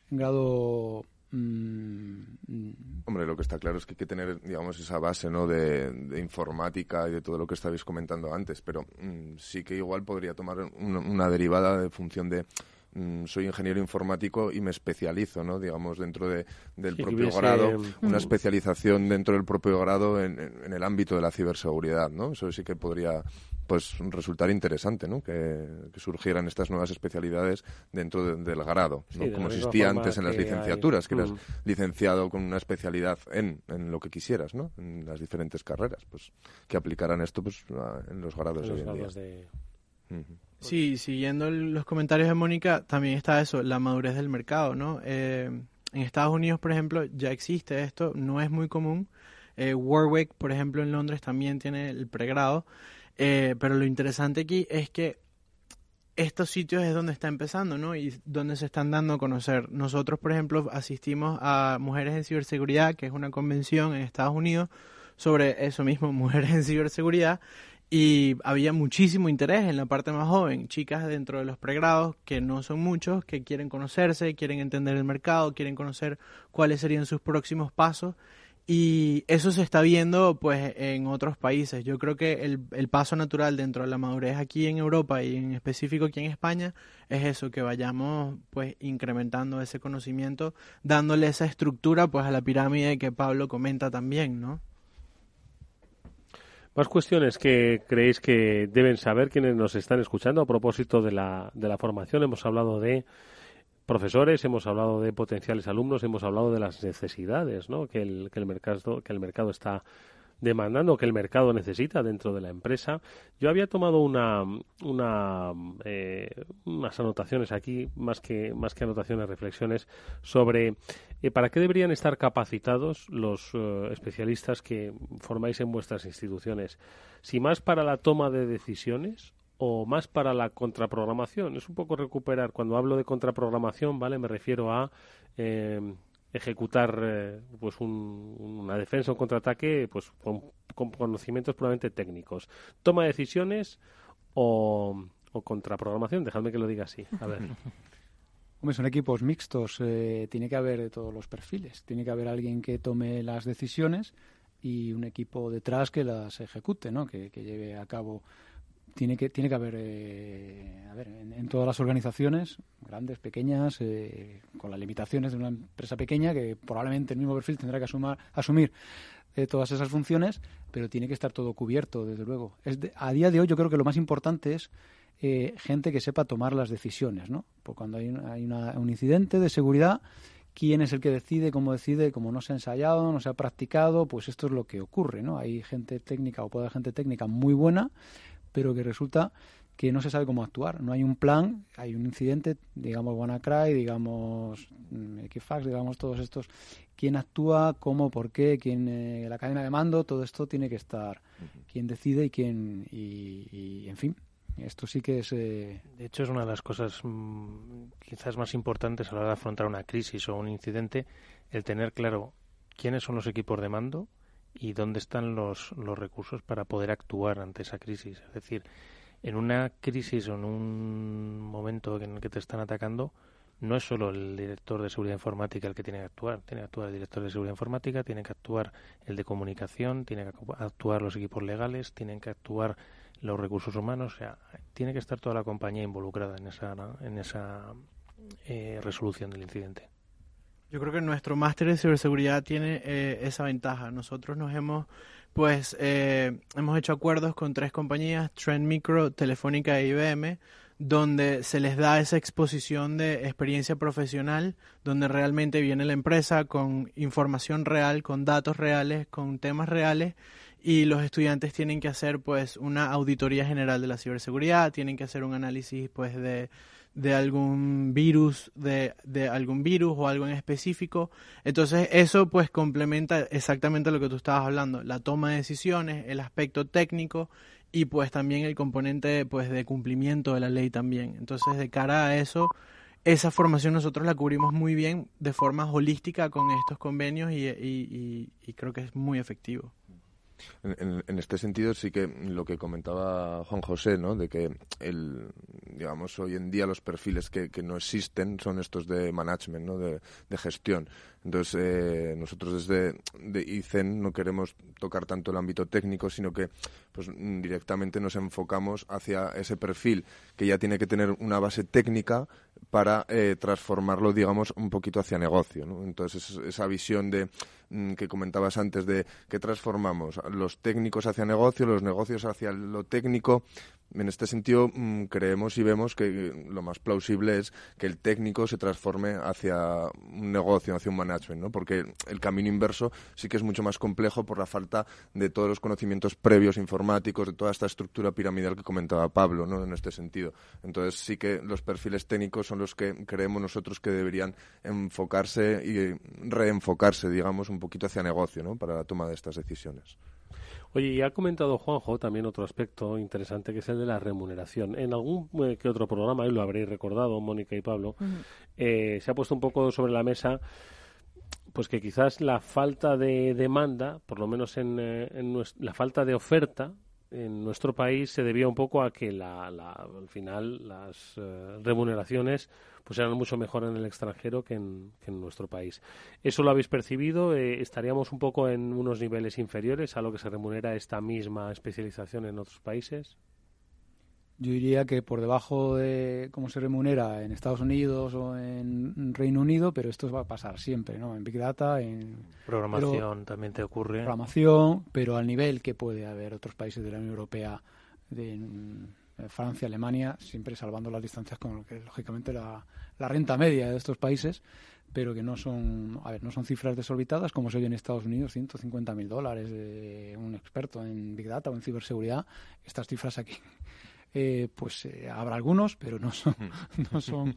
Hombre, lo que está claro es que hay que tener, digamos, esa base, ¿no?, de informática y de todo lo que estabais comentando antes, pero sí que igual podría tomar una derivada de función de soy ingeniero informático y me especializo, ¿no?, digamos, dentro del propio grado, una especialización dentro del propio grado en el ámbito de la ciberseguridad, ¿no? Eso sí que podría pues resultar interesante, ¿no?, que surgieran estas nuevas especialidades dentro del grado, ¿no? Sí, como existía antes en las licenciaturas, que eras licenciado con una especialidad en lo que quisieras, ¿no?, en las diferentes carreras, pues que aplicaran esto pues en los grados de hoy en día. Sí, siguiendo los comentarios de Mónica, también está eso, la madurez del mercado, ¿no? En Estados Unidos, por ejemplo, ya existe esto, no es muy común. Warwick, por ejemplo, en Londres también tiene el pregrado, pero lo interesante aquí es que estos sitios es donde está empezando, ¿no? Y donde se están dando a conocer. Nosotros, por ejemplo, asistimos a Mujeres en Ciberseguridad, que es una convención en Estados Unidos sobre eso mismo, mujeres en ciberseguridad, y había muchísimo interés en la parte más joven, chicas dentro de los pregrados, que no son muchos, que quieren conocerse, quieren entender el mercado, quieren conocer cuáles serían sus próximos pasos, y eso se está viendo pues en otros países. Yo creo que el paso natural dentro de la madurez aquí en Europa y en específico aquí en España es eso, que vayamos pues incrementando ese conocimiento, dándole esa estructura pues a la pirámide que Pablo comenta también, ¿no? Más cuestiones que creéis que deben saber quienes nos están escuchando a propósito de la formación. Hemos hablado de profesores, hemos hablado de potenciales alumnos, hemos hablado de las necesidades, ¿no?, que el mercado está demandando, que el mercado necesita dentro de la empresa. Yo había tomado unas anotaciones aquí, más que anotaciones, reflexiones sobre para qué deberían estar capacitados los especialistas que formáis en vuestras instituciones. Si más para la toma de decisiones o más para la contraprogramación. Es un poco recuperar, cuando hablo de contraprogramación, ¿vale?, me refiero a ejecutar pues una defensa o un contraataque pues con conocimientos puramente técnicos. Toma de decisiones o contraprogramación, dejadme que lo diga así. A ver. Hombre, son equipos mixtos, tiene que haber de todos los perfiles. Tiene que haber alguien que tome las decisiones y un equipo detrás que las ejecute, ¿no?, que lleve a cabo. Tiene que haber, en todas las organizaciones, grandes, pequeñas, con las limitaciones de una empresa pequeña, que probablemente el mismo perfil tendrá que asumir todas esas funciones, pero tiene que estar todo cubierto, desde luego. A día de hoy yo creo que lo más importante es gente que sepa tomar las decisiones, ¿no? Porque cuando hay un incidente de seguridad, ¿quién es el que decide? Como no se ha ensayado, no se ha practicado, pues esto es lo que ocurre, ¿no? Hay gente técnica o puede haber gente técnica muy buena, pero que resulta que no se sabe cómo actuar. No hay un plan, hay un incidente, digamos WannaCry, digamos Equifax, digamos todos estos. ¿Quién actúa? ¿Cómo? ¿Por qué? ¿Quién? La cadena de mando, todo esto tiene que estar. ¿Quién decide y quién? Y en fin, esto sí que es... De hecho, es una de las cosas quizás más importantes a la hora de afrontar una crisis o un incidente, el tener claro quiénes son los equipos de mando y dónde están los recursos para poder actuar ante esa crisis. Es decir, en una crisis o en un momento en el que te están atacando, no es solo el director de seguridad informática el que tiene que actuar el director de seguridad informática, tiene que actuar el de comunicación, tiene que actuar los equipos legales, tienen que actuar los recursos humanos, o sea, tiene que estar toda la compañía involucrada en esa resolución del incidente. Yo creo que nuestro máster de ciberseguridad tiene esa ventaja. Nosotros nos hemos pues hemos hecho acuerdos con 3 compañías, Trend Micro, Telefónica e IBM, donde se les da esa exposición de experiencia profesional, donde realmente viene la empresa con información real, con datos reales, con temas reales, y los estudiantes tienen que hacer pues una auditoría general de la ciberseguridad, tienen que hacer un análisis pues de algún virus, de algún virus o algo en específico. Entonces eso pues complementa exactamente lo que tú estabas hablando, la toma de decisiones, el aspecto técnico y pues también el componente pues de cumplimiento de la ley también. Entonces de cara a eso, esa formación nosotros la cubrimos muy bien de forma holística con estos convenios y creo que es muy efectivo. En este sentido sí que lo que comentaba Juan José, ¿no? De que digamos hoy en día los perfiles que no existen son estos de management, ¿no? De gestión. Entonces nosotros desde ICEN no queremos tocar tanto el ámbito técnico, sino que pues directamente nos enfocamos hacia ese perfil que ya tiene que tener una base técnica para transformarlo, digamos, un poquito hacia negocio, ¿no? Entonces esa visión de que comentabas antes de que transformamos los técnicos hacia negocio, los negocios hacia lo técnico. En este sentido, creemos y vemos que lo más plausible es que el técnico se transforme hacia un negocio, hacia un management, ¿no? Porque el camino inverso sí que es mucho más complejo por la falta de todos los conocimientos previos informáticos, de toda esta estructura piramidal que comentaba Pablo, ¿no? En este sentido. Entonces sí que los perfiles técnicos son los que creemos nosotros que deberían enfocarse y reenfocarse, digamos, un poquito hacia negocio, ¿no? Para la toma de estas decisiones. Oye, y ha comentado Juanjo también otro aspecto interesante, que es el de la remuneración. En algún que otro programa, y lo habréis recordado, Mónica y Pablo, se ha puesto un poco sobre la mesa pues que quizás la falta de demanda, por lo menos la falta de oferta en nuestro país se debía un poco a que al final las remuneraciones pues eran mucho mejor en el extranjero que en nuestro país. ¿Eso lo habéis percibido? ¿Estaríamos un poco en unos niveles inferiores a lo que se remunera esta misma especialización en otros países? Yo diría que por debajo de cómo se remunera en Estados Unidos o en Reino Unido, pero esto va a pasar siempre, ¿no? En Big Data, en programación también te ocurre. Programación, pero al nivel que puede haber otros países de la Unión Europea, de Francia, Alemania, siempre salvando las distancias con lo que es lógicamente la renta media de estos países, pero que no son cifras desorbitadas como se oye en Estados Unidos, $150.000 de un experto en Big Data o en ciberseguridad. Estas cifras aquí habrá algunos, pero no son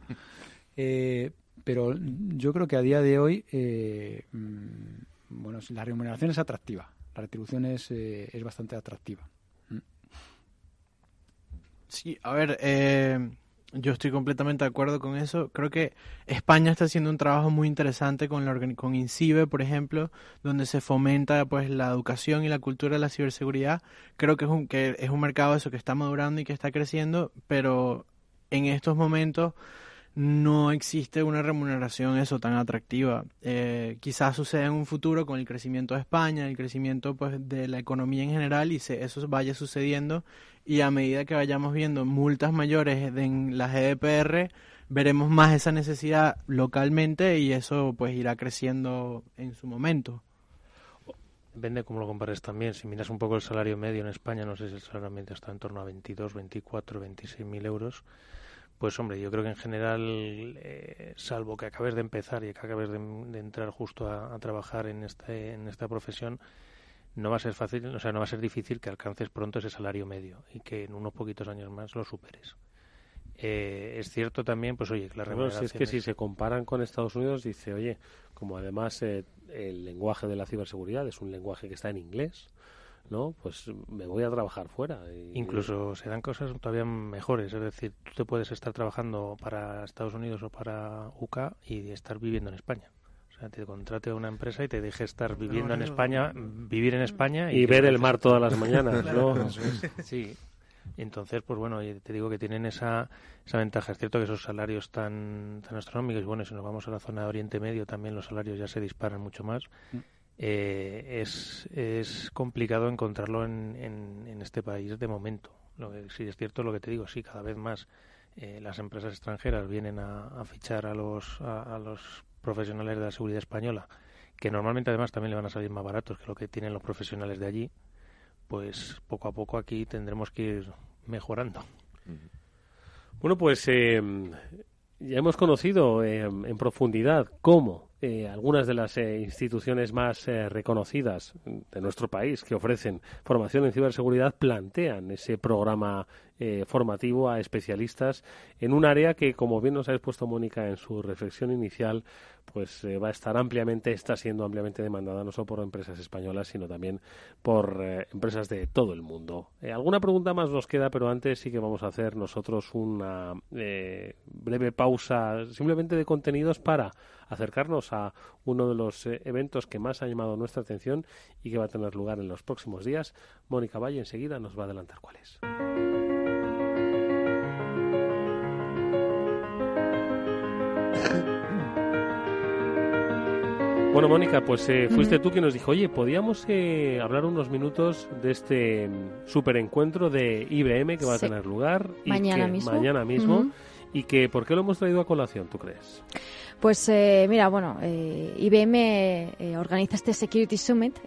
pero yo creo que a día de hoy la remuneración es atractiva, la retribución es bastante atractiva. Sí, a ver, yo estoy completamente de acuerdo con eso. Creo que España está haciendo un trabajo muy interesante con INCIBE, por ejemplo, donde se fomenta pues la educación y la cultura de la ciberseguridad. Creo que es un mercado eso que está madurando y que está creciendo, pero en estos momentos no existe una remuneración tan atractiva. Quizás suceda en un futuro con el crecimiento de España, el crecimiento pues de la economía en general, y eso vaya sucediendo, y a medida que vayamos viendo multas mayores en la GDPR, veremos más esa necesidad localmente y eso pues irá creciendo en su momento. Depende cómo lo compares también. Si miras un poco el salario medio en España, no sé si el salario medio está en torno a 22, 24, 26.000 euros. Pues hombre, yo creo que en general, salvo que acabes de empezar y que acabes de entrar justo a trabajar en esta profesión, no va a ser fácil, o sea, no va a ser difícil que alcances pronto ese salario medio y que en unos poquitos años más lo superes. Es cierto también, pues oye, la remuneración... Si es que si se comparan con Estados Unidos, dice, oye, como además el lenguaje de la ciberseguridad es un lenguaje que está en inglés, ¿no? Pues me voy a trabajar fuera. Incluso se dan cosas todavía mejores, es decir, tú te puedes estar trabajando para Estados Unidos o para UK y estar viviendo en España. O sea, te contrate una empresa y te deje estar viviendo en España, vivir en España y ver el mar todas las mañanas, ¿no? Sí. Entonces, pues bueno, te digo que tienen esa ventaja. Es cierto que esos salarios tan astronómicos, y bueno, si nos vamos a la zona de Oriente Medio, también los salarios ya se disparan mucho más. Es complicado encontrarlo en este país de momento. Sí es cierto lo que te digo, sí, cada vez más las empresas extranjeras vienen a fichar a los profesionales de la seguridad española, que normalmente además también le van a salir más baratos que lo que tienen los profesionales de allí. pues poco a poco aquí tendremos que ir mejorando. Bueno, pues ya hemos conocido en profundidad cómo algunas de las instituciones más reconocidas de nuestro país que ofrecen formación en ciberseguridad plantean ese programa formativo a especialistas en un área que, como bien nos ha expuesto Mónica en su reflexión inicial, pues está siendo ampliamente demandada no solo por empresas españolas, sino también por empresas de todo el mundo. Alguna pregunta más nos queda, pero antes sí que vamos a hacer nosotros una breve pausa simplemente de contenidos para acercarnos a uno de los eventos que más ha llamado nuestra atención y que va a tener lugar en los próximos días. Mónica Valle enseguida nos va a adelantar cuál es. Bueno, Mónica, pues fuiste tú quien nos dijo, oye, ¿podíamos hablar unos minutos de este superencuentro de IBM que va a tener lugar? Mañana mismo. Y que, ¿por qué lo hemos traído a colación, tú crees? Pues mira, bueno, IBM organiza este Security Summit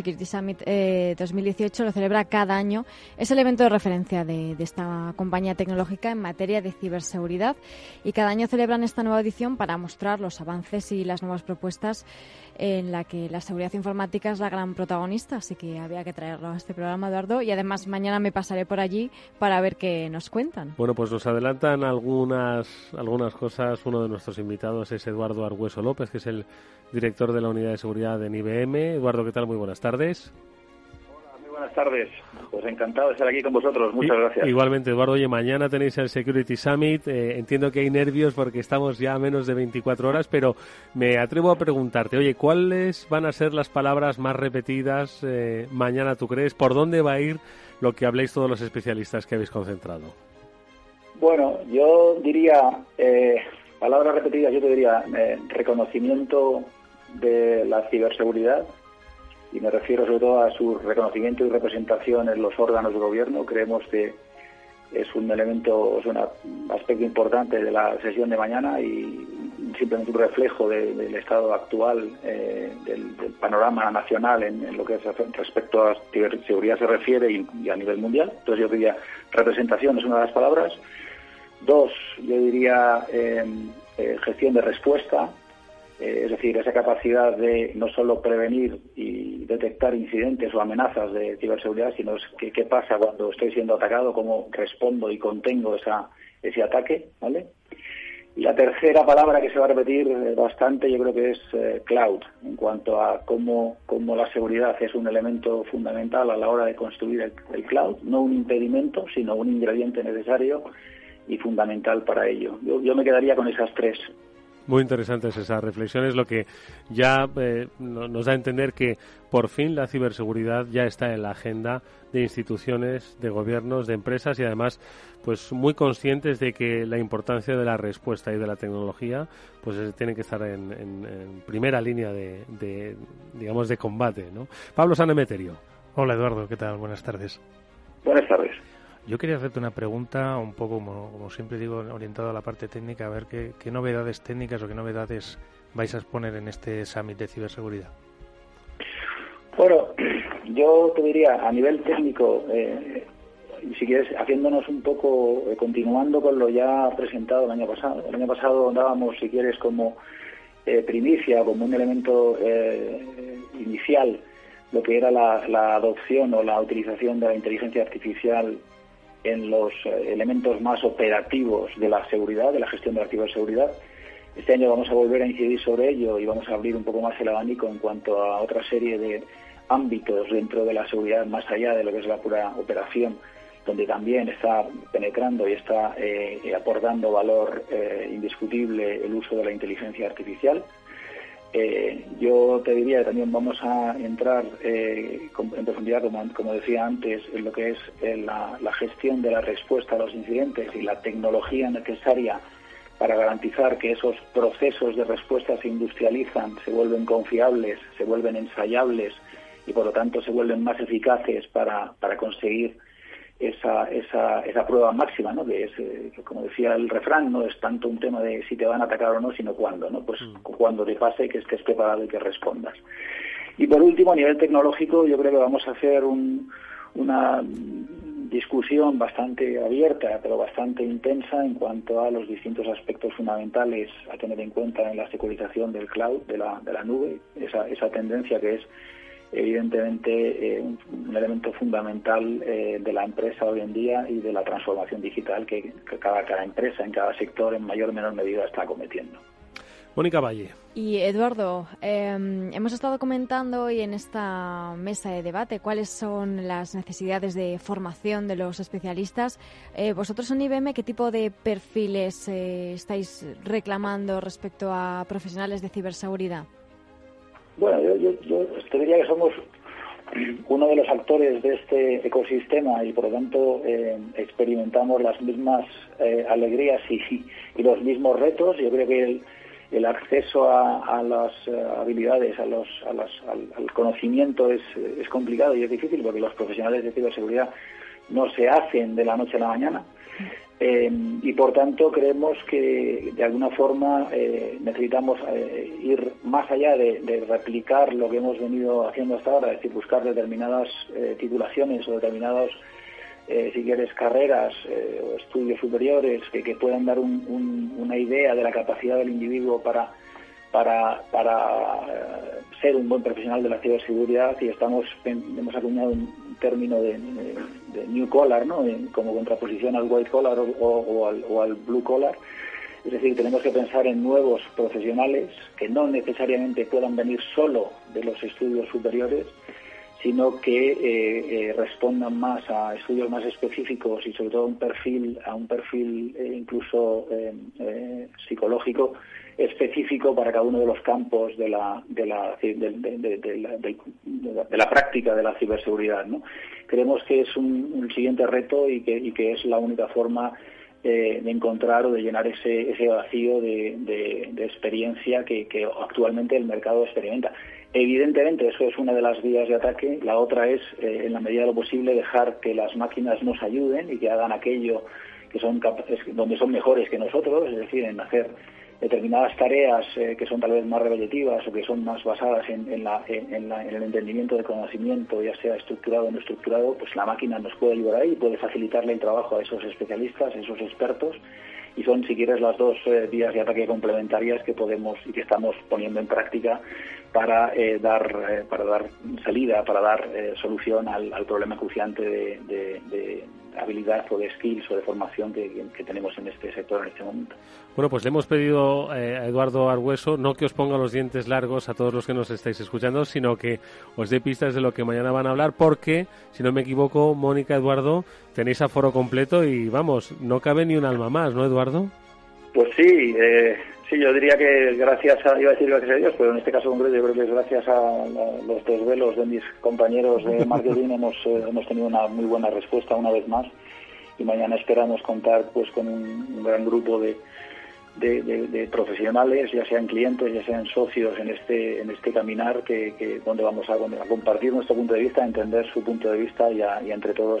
2018, lo celebra cada año. Es el evento de referencia de esta compañía tecnológica en materia de ciberseguridad y cada año celebran esta nueva edición para mostrar los avances y las nuevas propuestas en la que la seguridad informática es la gran protagonista, así que había que traerlo a este programa, Eduardo, y además mañana me pasaré por allí para ver qué nos cuentan. Bueno, pues nos adelantan algunas cosas. Uno de nuestros invitados es Eduardo Argueso López, que es el director de la unidad de seguridad en IBM. Eduardo, ¿qué tal? Muy buenas tardes. Hola, muy buenas tardes. Pues encantado de estar aquí con vosotros. Muchas gracias. Igualmente, Eduardo. Oye, mañana tenéis el Security Summit. Entiendo que hay nervios porque estamos ya a menos de 24 horas, pero me atrevo a preguntarte, oye, ¿cuáles van a ser las palabras más repetidas mañana, tú crees? ¿Por dónde va a ir lo que habléis todos los especialistas que habéis concentrado? Bueno, yo diría, palabras repetidas, yo te diría reconocimiento de la ciberseguridad, y me refiero sobre todo a su reconocimiento y representación en los órganos de gobierno. Creemos que es un elemento, es un aspecto importante de la sesión de mañana y simplemente un reflejo del estado actual del panorama nacional en lo que respecto a ciberseguridad se refiere y a nivel mundial. Entonces yo diría representación es una de las palabras. 2, yo diría gestión de respuesta, es decir, esa capacidad de no solo prevenir y detectar incidentes o amenazas de ciberseguridad, sino qué pasa cuando estoy siendo atacado, cómo respondo y contengo ese ataque, ¿vale? Y la tercera palabra que se va a repetir bastante, yo creo que es cloud, en cuanto a cómo la seguridad es un elemento fundamental a la hora de construir el cloud, no un impedimento, sino un ingrediente necesario y fundamental para ello. Yo me quedaría con esas tres. Muy interesantes esas reflexiones, lo que ya nos da a entender que por fin la ciberseguridad ya está en la agenda de instituciones, de gobiernos, de empresas y además pues muy conscientes de que la importancia de la respuesta y de la tecnología pues tienen que estar en primera línea de combate, ¿no? Pablo Sanemeterio. Hola Eduardo, ¿qué tal? Buenas tardes. Buenas tardes. Yo quería hacerte una pregunta un poco, como siempre digo, orientada a la parte técnica, a ver qué novedades técnicas o qué novedades vais a exponer en este Summit de ciberseguridad. Bueno, yo te diría, a nivel técnico, si quieres, haciéndonos un poco, continuando con lo ya presentado el año pasado. El año pasado dábamos, si quieres, como primicia, como un elemento inicial, lo que era la adopción o la utilización de la inteligencia artificial en los elementos más operativos de la seguridad, de la gestión de la ciberseguridad. Este año vamos a volver a incidir sobre ello y vamos a abrir un poco más el abanico en cuanto a otra serie de ámbitos dentro de la seguridad, más allá de lo que es la pura operación, donde también está penetrando y está aportando valor indiscutible el uso de la inteligencia artificial. Yo te diría que también vamos a entrar en profundidad, como decía antes, en lo que es la gestión de la respuesta a los incidentes y la tecnología necesaria para garantizar que esos procesos de respuesta se industrializan, se vuelven confiables, se vuelven ensayables y por lo tanto se vuelven más eficaces para conseguir esa prueba máxima, ¿no? Que es, como decía el refrán, no es tanto un tema de si te van a atacar o no, sino cuándo, ¿no? Pues cuando te pase, que estés preparado y que respondas. Y por último, a nivel tecnológico, yo creo que vamos a hacer un una discusión bastante abierta, pero bastante intensa en cuanto a los distintos aspectos fundamentales a tener en cuenta en la securización del cloud, de la nube, esa tendencia que es evidentemente un elemento fundamental de la empresa hoy en día y de la transformación digital que cada empresa en cada sector en mayor o menor medida está acometiendo. Mónica Valle. Y Eduardo, hemos estado comentando hoy en esta mesa de debate cuáles son las necesidades de formación de los especialistas. Vosotros en IBM, ¿qué tipo de perfiles estáis reclamando respecto a profesionales de ciberseguridad? Bueno, yo te diría que somos uno de los actores de este ecosistema y por lo tanto experimentamos las mismas alegrías y los mismos retos. Yo creo que el acceso a las habilidades, al conocimiento es complicado y es difícil porque los profesionales de ciberseguridad no se hacen de la noche a la mañana. Y por tanto creemos que de alguna forma necesitamos ir más allá de replicar lo que hemos venido haciendo hasta ahora, es decir, buscar determinadas titulaciones o determinados, si quieres, carreras o estudios superiores que puedan dar una idea de la capacidad del individuo para ser un buen profesional de la ciberseguridad, y hemos acuñado un término de new collar, ¿no? Como contraposición al white collar o al blue collar. Es decir, tenemos que pensar en nuevos profesionales que no necesariamente puedan venir solo de los estudios superiores, sino que respondan más a estudios más específicos y sobre todo a un perfil incluso psicológico específico para cada uno de los campos de la práctica de la ciberseguridad, ¿no? Creemos que es un siguiente reto y que es la única forma de encontrar o de llenar ese vacío de experiencia que actualmente el mercado experimenta. Evidentemente eso es una de las vías de ataque. La otra es, en la medida de lo posible, dejar que las máquinas nos ayuden y que hagan aquello que son donde son mejores que nosotros, es decir, en hacer determinadas tareas que son tal vez más repetitivas o que son más basadas en el entendimiento del conocimiento, ya sea estructurado o no estructurado. Pues la máquina nos puede ayudar ahí, puede facilitarle el trabajo a esos especialistas, a esos expertos, y son, si quieres, las dos vías de ataque complementarias que podemos y que estamos poniendo en práctica para dar salida, para dar solución al problema cruciante de habilidad o de skills o de formación que tenemos en este sector en este momento. Bueno, pues le hemos pedido a Eduardo Argüeso no que os ponga los dientes largos a todos los que nos estáis escuchando, sino que os dé pistas de lo que mañana van a hablar, porque, si no me equivoco, Mónica, Eduardo, tenéis aforo completo y, vamos, no cabe ni un alma más, ¿no, Eduardo? Pues sí, yo diría que iba a decir gracias a Dios, pero en este caso concreto yo creo que es gracias a los desvelos de mis compañeros de marketing hemos tenido una muy buena respuesta una vez más, y mañana esperamos contar pues con un gran grupo de profesionales, ya sean clientes, ya sean socios en este caminar donde vamos a compartir nuestro punto de vista, entender su punto de vista y entre todos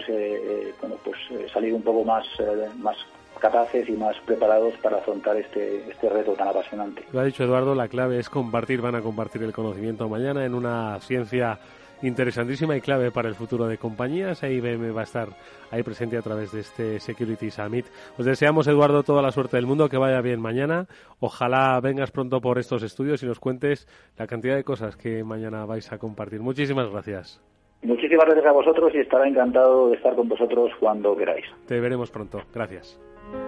salir un poco más capaces y más preparados para afrontar este reto tan apasionante. Lo ha dicho Eduardo, la clave es compartir, van a compartir el conocimiento mañana en una ciencia interesantísima y clave para el futuro de compañías. IBM va a estar ahí presente a través de este Security Summit. Os deseamos, Eduardo, toda la suerte del mundo, que vaya bien mañana. Ojalá vengas pronto por estos estudios y nos cuentes la cantidad de cosas que mañana vais a compartir. Muchísimas gracias. Muchísimas gracias a vosotros y estaré encantado de estar con vosotros cuando queráis. Te veremos pronto. Gracias.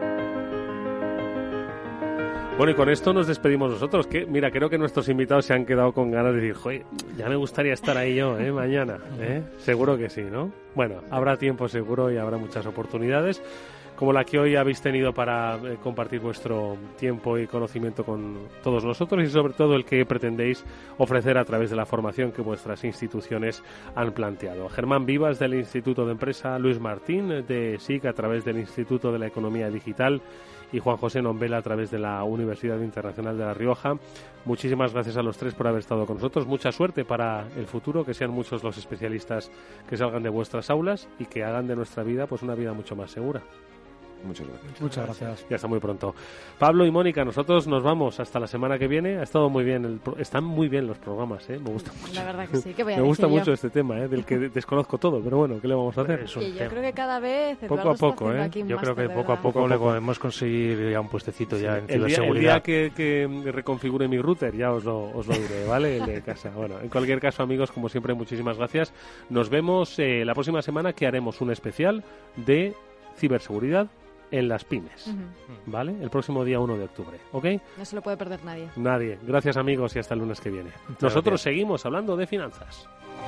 Bueno, y con esto nos despedimos nosotros, que mira, creo que nuestros invitados se han quedado con ganas de decir, joder, ya me gustaría estar ahí yo, mañana, seguro que sí, ¿no? Bueno, habrá tiempo seguro y habrá muchas oportunidades como la que hoy habéis tenido para compartir vuestro tiempo y conocimiento con todos nosotros, y sobre todo el que pretendéis ofrecer a través de la formación que vuestras instituciones han planteado. Germán Vivas, del Instituto de Empresa, Luis Martín, de SIC, a través del Instituto de la Economía Digital, y Juan José Nombela, a través de la Universidad Internacional de La Rioja. Muchísimas gracias a los tres por haber estado con nosotros. Mucha suerte para el futuro, que sean muchos los especialistas que salgan de vuestras aulas y que hagan de nuestra vida pues una vida mucho más segura. Muchas gracias. Muchas gracias. Y hasta muy pronto. Pablo y Mónica, nosotros nos vamos hasta la semana que viene. Ha estado muy bien, están muy bien los programas, me gusta mucho. La verdad que sí, que voy a Me gusta decir mucho yo. este tema, del que desconozco todo, pero bueno, ¿qué le vamos a hacer? Y yo creo que cada vez poco a poco, Yo creo que poco a poco le podemos conseguir ya un puestecito ya en ciberseguridad. El día que reconfigure mi router ya os lo diré, ¿vale? El de casa. Bueno, en cualquier caso, amigos, como siempre, muchísimas gracias. Nos vemos la próxima semana, que haremos un especial de ciberseguridad en las pymes, ¿vale? El próximo día 1 de octubre, ¿ok? No se lo puede perder nadie. Nadie. Gracias, amigos, y hasta el lunes que viene. Nosotros seguimos hablando de finanzas.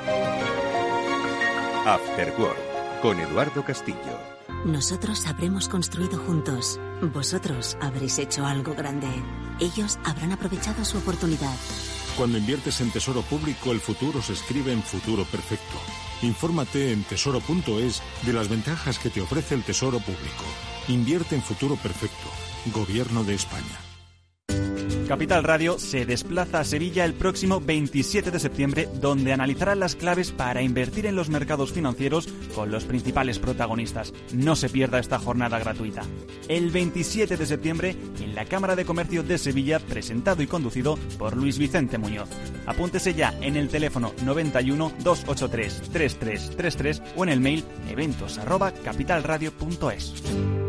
After Work, con Eduardo Castillo. Nosotros habremos construido juntos. Vosotros habréis hecho algo grande. Ellos habrán aprovechado su oportunidad. Cuando inviertes en tesoro público, el futuro se escribe en futuro perfecto. Infórmate en tesoro.es de las ventajas que te ofrece el tesoro público. Invierte en futuro perfecto. Gobierno de España. Capital Radio se desplaza a Sevilla el próximo 27 de septiembre, donde analizará las claves para invertir en los mercados financieros con los principales protagonistas. No se pierda esta jornada gratuita. El 27 de septiembre, en la Cámara de Comercio de Sevilla, presentado y conducido por Luis Vicente Muñoz. Apúntese ya en el teléfono 91 283 3333 o en el mail eventos@capitalradio.es.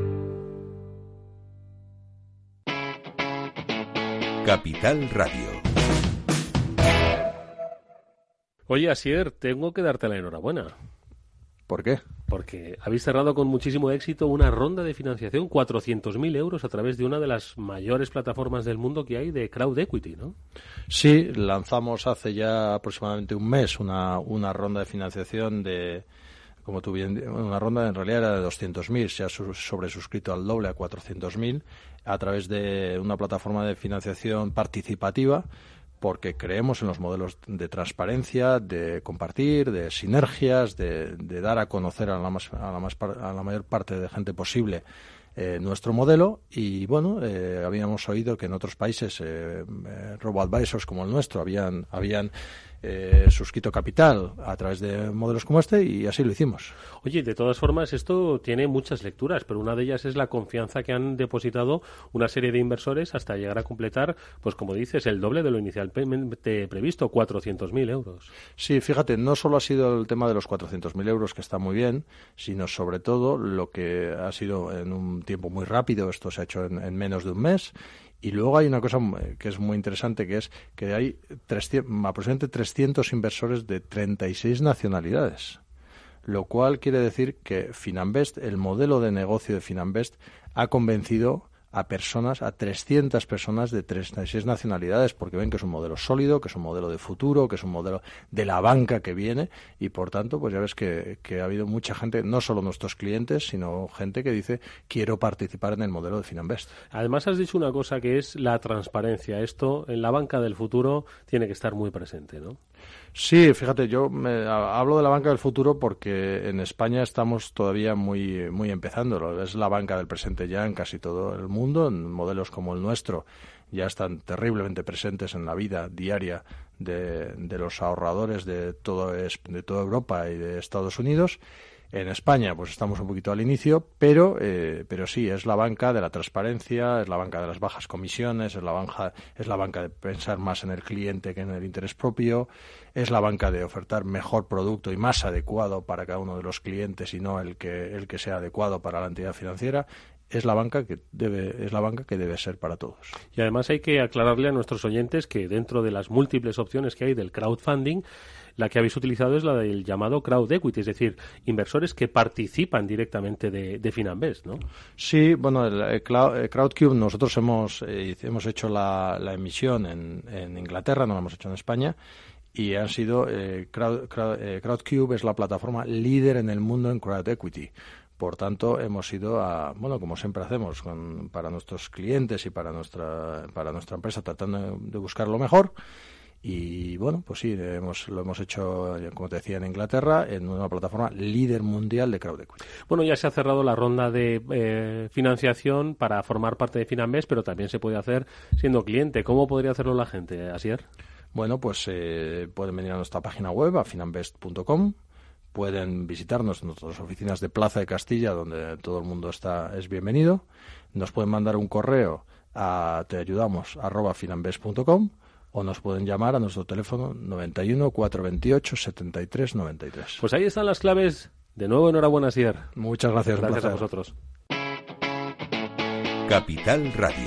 Capital Radio. Oye, Asier, tengo que darte la enhorabuena. ¿Por qué? Porque habéis cerrado con muchísimo éxito una ronda de financiación, 400.000 euros, a través de una de las mayores plataformas del mundo que hay de crowd equity, ¿no? Sí, lanzamos hace ya aproximadamente un mes una ronda de financiación de, como tú bien, una ronda en realidad era de 200.000, se ha sobresuscrito al doble a 400.000 a través de una plataforma de financiación participativa, porque creemos en los modelos de transparencia, de compartir, de sinergias, de dar a conocer a la mayor parte de gente posible nuestro modelo. Y bueno, habíamos oído que en otros países robo-advisors como el nuestro habían suscrito capital a través de modelos como este, y así lo hicimos. Oye, de todas formas, esto tiene muchas lecturas, pero una de ellas es la confianza que han depositado una serie de inversores hasta llegar a completar, pues como dices, el doble de lo inicialmente previsto, 400.000 euros. Sí, fíjate, no solo ha sido el tema de los 400.000 euros, que está muy bien, sino sobre todo lo que ha sido en un tiempo muy rápido. Esto se ha hecho en menos de un mes. Y luego hay una cosa que es muy interesante, que es que hay aproximadamente 300 inversores de 36 nacionalidades, lo cual quiere decir que Finanbest, el modelo de negocio de Finanbest, ha convencido a 300 personas de 36 nacionalidades, porque ven que es un modelo sólido, que es un modelo de futuro, que es un modelo de la banca que viene, y por tanto, pues ya ves que ha habido mucha gente, no solo nuestros clientes, sino gente que dice, quiero participar en el modelo de Finanbest. Además, has dicho una cosa que es la transparencia. Esto en la banca del futuro tiene que estar muy presente, ¿no? Sí, fíjate, yo hablo de la banca del futuro porque en España estamos todavía muy empezando. Es la banca del presente ya en casi todo el mundo. En modelos como el nuestro ya están terriblemente presentes en la vida diaria de los ahorradores de toda Europa y de Estados Unidos. En España, pues estamos un poquito al inicio, pero sí, es la banca de la transparencia, es la banca de las bajas comisiones, es la banca de pensar más en el cliente que en el interés propio, es la banca de ofertar mejor producto y más adecuado para cada uno de los clientes y no el que sea adecuado para la entidad financiera. Es la banca que debe ser para todos. Y además hay que aclararle a nuestros oyentes que dentro de las múltiples opciones que hay del crowdfunding, la que habéis utilizado es la del llamado crowd equity, es decir, inversores que participan directamente de Finanbest, ¿no? Sí, bueno, el Crowdcube, nosotros hemos hecho la emisión en Inglaterra, no la hemos hecho en España, y han sido Crowdcube es la plataforma líder en el mundo en crowd equity. Por tanto, hemos ido como siempre hacemos, para nuestros clientes y para nuestra empresa, tratando de buscar lo mejor. Y bueno, pues sí, lo hemos hecho, como te decía, en Inglaterra, en una plataforma líder mundial de crowd equity. Bueno, ya se ha cerrado la ronda de financiación para formar parte de Finanbest, pero también se puede hacer siendo cliente. ¿Cómo podría hacerlo la gente, Asier? Bueno, pues pueden venir a nuestra página web, a finanbest.com. pueden visitarnos en nuestras oficinas de Plaza de Castilla, donde todo el mundo es bienvenido. Nos pueden mandar un correo a teayudamos@finambes.com o nos pueden llamar a nuestro teléfono 91 428 73 93. Pues ahí están las claves. De nuevo, enhorabuena, Asier. Muchas gracias. Gracias a vosotros. Capital Radio.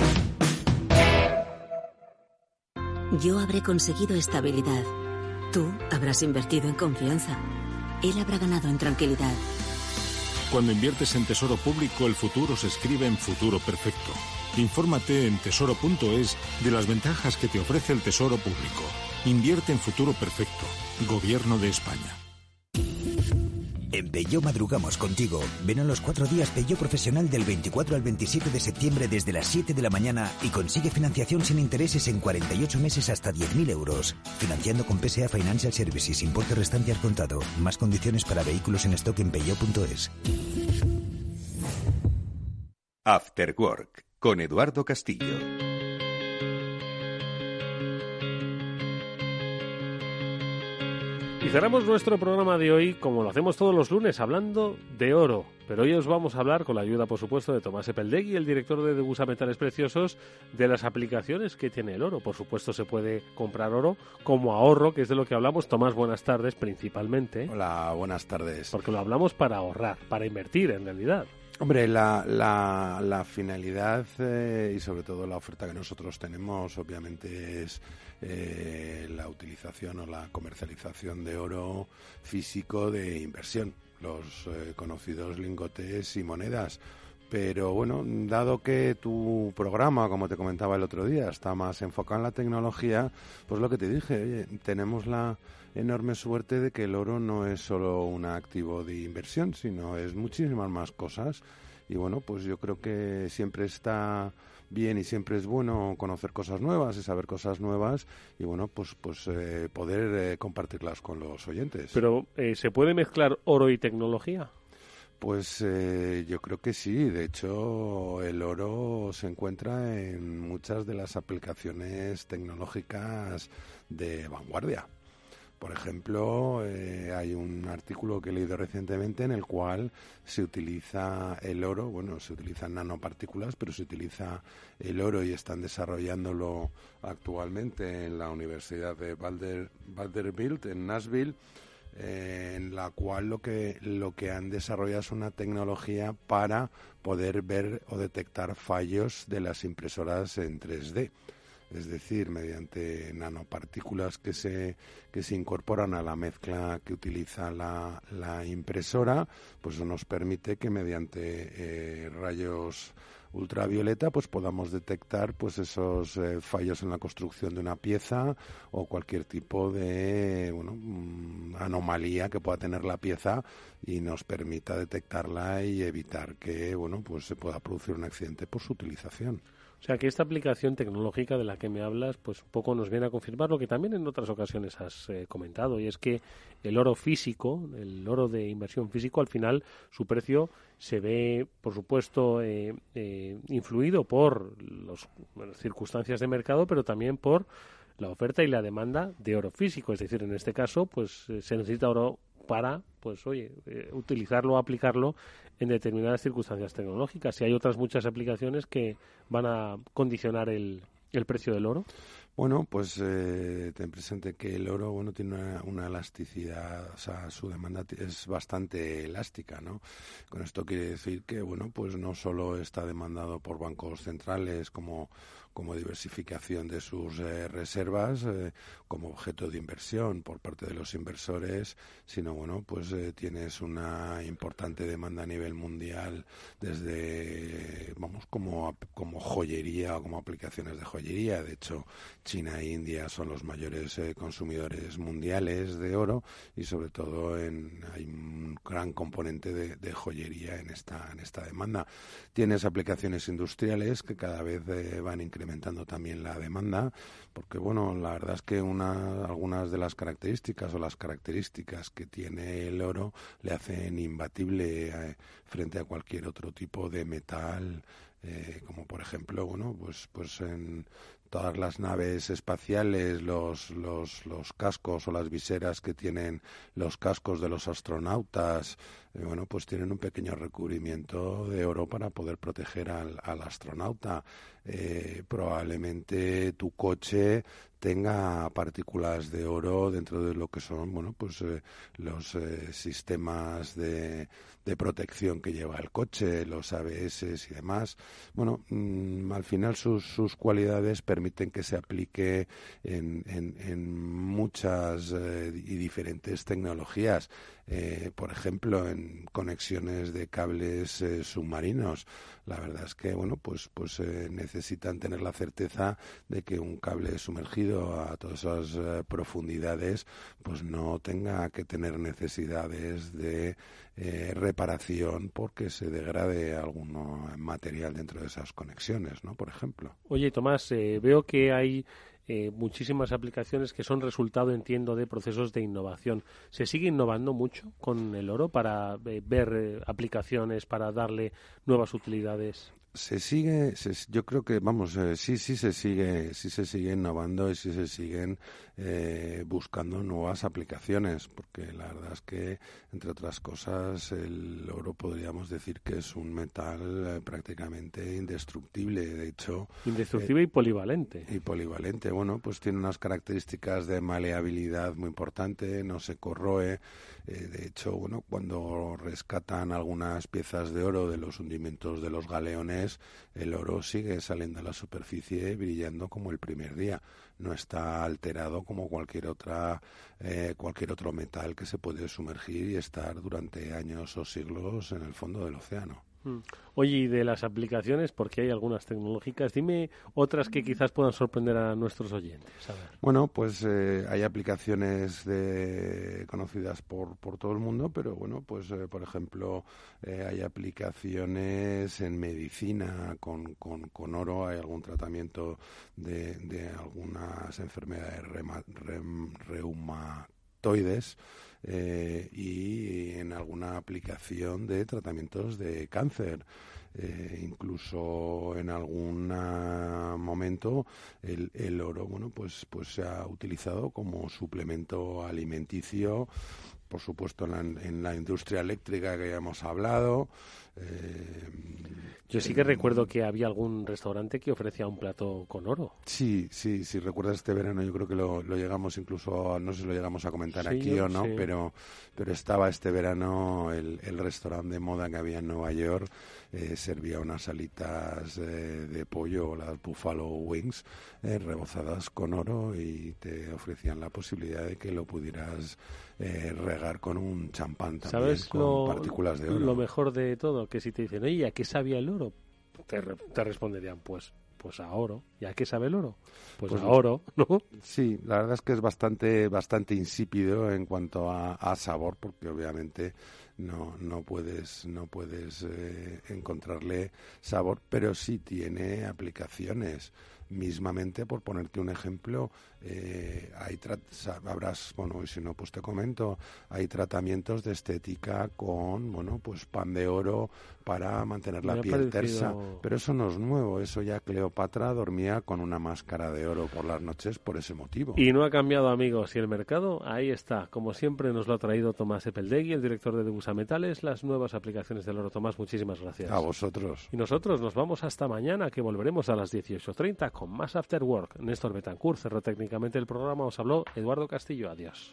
Yo habré conseguido estabilidad. Tú habrás invertido en confianza. Él habrá ganado en tranquilidad. Cuando inviertes en Tesoro Público, el futuro se escribe en futuro perfecto. Infórmate en tesoro.es de las ventajas que te ofrece el Tesoro Público. Invierte en futuro perfecto. Gobierno de España. En Peugeot madrugamos contigo. Ven a los 4 días Peugeot Profesional del 24 al 27 de septiembre desde las 7 de la mañana y consigue financiación sin intereses en 48 meses hasta 10.000 euros. Financiando con PSA Financial Services. Importe restante al contado. Más condiciones para vehículos en stock en peugeot.es. After Work con Eduardo Castillo. Y cerramos nuestro programa de hoy, como lo hacemos todos los lunes, hablando de oro. Pero hoy os vamos a hablar, con la ayuda, por supuesto, de Tomás Epeldegui, el director de Degusa Metales Preciosos, de las aplicaciones que tiene el oro. Por supuesto, se puede comprar oro como ahorro, que es de lo que hablamos. Tomás, buenas tardes, principalmente. Hola, buenas tardes. Porque lo hablamos para ahorrar, para invertir, en realidad. Hombre, la finalidad y sobre todo la oferta que nosotros tenemos, obviamente, es la utilización o la comercialización de oro físico de inversión, los conocidos lingotes y monedas. Pero bueno, dado que tu programa, como te comentaba el otro día, está más enfocado en la tecnología, pues lo que te dije, oye, tenemos la enorme suerte de que el oro no es solo un activo de inversión, sino es muchísimas más cosas. Y bueno, pues yo creo que siempre está bien y siempre es bueno conocer cosas nuevas y saber cosas nuevas y bueno, pues poder compartirlas con los oyentes. Pero, ¿se puede mezclar oro y tecnología? Pues yo creo que sí. De hecho, el oro se encuentra en muchas de las aplicaciones tecnológicas de vanguardia. Por ejemplo, hay un artículo que he leído recientemente en el cual se utiliza el oro, bueno, se utilizan nanopartículas, pero se utiliza el oro y están desarrollándolo actualmente en la Universidad de Vanderbilt, en Nashville, en la cual lo que han desarrollado es una tecnología para poder ver o detectar fallos de las impresoras en 3D. Es decir, mediante nanopartículas que se incorporan a la mezcla que utiliza la impresora, pues eso nos permite que mediante rayos ultravioleta pues podamos detectar pues esos fallos en la construcción de una pieza o cualquier tipo de anomalía que pueda tener la pieza y nos permita detectarla y evitar que pues se pueda producir un accidente por su utilización. O sea, que esta aplicación tecnológica de la que me hablas, pues un poco nos viene a confirmar lo que también en otras ocasiones has comentado, y es que el oro físico, el oro de inversión físico, al final su precio se ve, por supuesto, influido por las circunstancias de mercado, pero también por la oferta y la demanda de oro físico. Es decir, en este caso, pues se necesita oro para, utilizarlo, aplicarlo en determinadas circunstancias tecnológicas. Y hay otras muchas aplicaciones que van a condicionar el precio del oro. Bueno, pues ten presente que el oro tiene una elasticidad, o sea, su demanda es bastante elástica, ¿no? Con esto quiere decir que, pues no solo está demandado por bancos centrales como diversificación de sus reservas, como objeto de inversión por parte de los inversores, sino pues tienes una importante demanda a nivel mundial desde como joyería o como aplicaciones de joyería. De hecho, China e India son los mayores consumidores mundiales de oro y sobre todo hay un gran componente de joyería en esta demanda. Tienes aplicaciones industriales que cada vez van incrementando también la demanda, porque la verdad es que algunas de las características que tiene el oro le hacen imbatible frente a cualquier otro tipo de metal, como por ejemplo, todas las naves espaciales, los cascos o las viseras que tienen los cascos de los astronautas, bueno, pues tienen un pequeño recubrimiento de oro para poder proteger al astronauta. Probablemente tu coche tenga partículas de oro dentro de lo que son, bueno, pues los sistemas de protección que lleva el coche, los ABS y demás. Bueno, al final sus cualidades permiten que se aplique en muchas y diferentes tecnologías. Por ejemplo, en conexiones de cables submarinos. La verdad es que, bueno, pues necesitan tener la certeza de que un cable sumergido a todas esas profundidades pues no tenga que tener necesidades de reparación porque se degrade algún material dentro de esas conexiones, ¿no? Por ejemplo. Oye, Tomás, veo que hay muchísimas aplicaciones que son resultado, entiendo, de procesos de innovación. ¿Se sigue innovando mucho con el oro para ver aplicaciones, para darle nuevas utilidades? Yo creo que, sí se sigue innovando y sí se siguen buscando nuevas aplicaciones, porque la verdad es que, entre otras cosas, el oro podríamos decir que es un metal prácticamente indestructible, de hecho. Indestructible y polivalente. Bueno, pues tiene unas características de maleabilidad muy importante, no se corroe. De hecho, bueno, cuando rescatan algunas piezas de oro de los hundimientos de los galeones, el oro sigue saliendo a la superficie brillando como el primer día. No está alterado como cualquier otro metal que se puede sumergir y estar durante años o siglos en el fondo del océano. Oye, y de las aplicaciones, porque hay algunas tecnológicas, dime otras que quizás puedan sorprender a nuestros oyentes. A ver. Bueno, pues hay aplicaciones conocidas por todo el mundo, pero bueno, pues por ejemplo, hay aplicaciones en medicina con oro, hay algún tratamiento de algunas enfermedades reumatoides. Y en alguna aplicación de tratamientos de cáncer. Incluso en algún momento el oro, bueno, pues se ha utilizado como suplemento alimenticio, por supuesto en la industria eléctrica que ya hemos hablado. Yo sí que recuerdo que había algún restaurante que ofrecía un plato con oro. Sí, recuerdas este verano, yo creo que lo llegamos incluso, no sé si lo llegamos a comentar aquí o no, sí. pero estaba este verano el restaurante de moda que había en Nueva York, servía unas alitas de pollo, las Buffalo Wings, rebozadas con oro, y te ofrecían la posibilidad de que lo pudieras regar con un champán también, con partículas de oro. Lo mejor de todo, que si te dicen, oye, ¿a qué sabía el oro? Te responderían, pues a oro. ¿Y a qué sabe el oro? Pues a oro, ¿no? Sí, la verdad es que es bastante insípido en cuanto a sabor, porque obviamente no puedes encontrarle sabor, pero sí tiene aplicaciones. Mismamente, por ponerte un ejemplo, habrás, bueno, y si no, pues te comento, hay tratamientos de estética con, bueno, pues pan de oro para mantener la piel tersa, pero eso no es nuevo, eso ya Cleopatra dormía con una máscara de oro por las noches por ese motivo. Y no ha cambiado, amigos, y el mercado ahí está, como siempre nos lo ha traído Tomás Epeldegui, el director de Degusa Metales, las nuevas aplicaciones del oro. Tomás, muchísimas gracias. A vosotros. Y nosotros nos vamos hasta mañana, que volveremos a las 18:30 con más After Work. Néstor Betancourt cerró técnicamente el programa, os habló Eduardo Castillo. Adiós.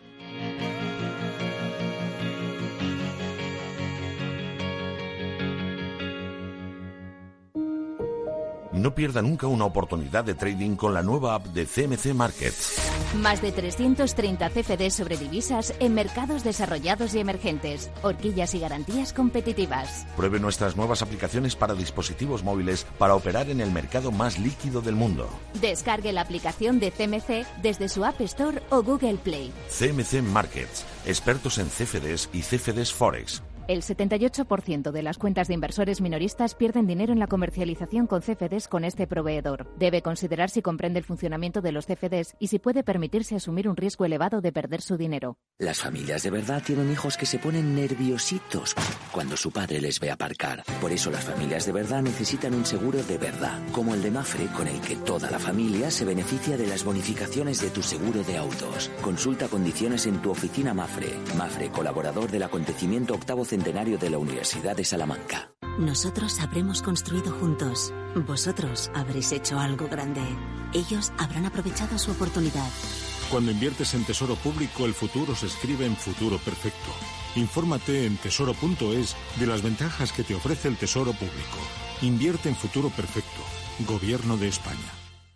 No pierda nunca una oportunidad de trading con la nueva app de CMC Markets. Más de 330 CFDs sobre divisas en mercados desarrollados y emergentes. Horquillas y garantías competitivas. Pruebe nuestras nuevas aplicaciones para dispositivos móviles para operar en el mercado más líquido del mundo. Descargue la aplicación de CMC desde su App Store o Google Play. CMC Markets, expertos en CFDs y CFDs Forex. El 78% de las cuentas de inversores minoristas pierden dinero en la comercialización con CFDs con este proveedor. Debe considerar si comprende el funcionamiento de los CFDs y si puede permitirse asumir un riesgo elevado de perder su dinero. Las familias de verdad tienen hijos que se ponen nerviositos cuando su padre les ve aparcar. Por eso las familias de verdad necesitan un seguro de verdad, como el de Mafre, con el que toda la familia se beneficia de las bonificaciones de tu seguro de autos. Consulta condiciones en tu oficina Mafre. Mafre, colaborador del acontecimiento 8º centenario de la Universidad de Salamanca. Nosotros habremos construido juntos. Vosotros habréis hecho algo grande. Ellos habrán aprovechado su oportunidad. Cuando inviertes en tesoro público, el futuro se escribe en futuro perfecto. Infórmate en tesoro.es de las ventajas que te ofrece el tesoro público. Invierte en futuro perfecto. Gobierno de España.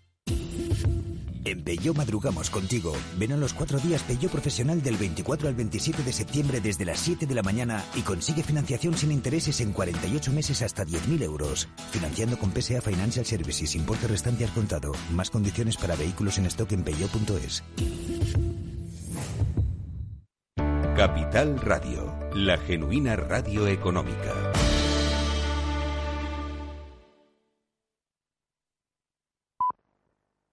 En Peugeot madrugamos contigo. Ven a los 4 días Peugeot profesional del 24 al 27 de septiembre desde las 7 de la mañana y consigue financiación sin intereses en 48 meses hasta 10.000 euros. Financiando con PSA Financial Services, importe restante al contado. Más condiciones para vehículos en stock en Peugeot.es. Capital Radio, la genuina radio económica.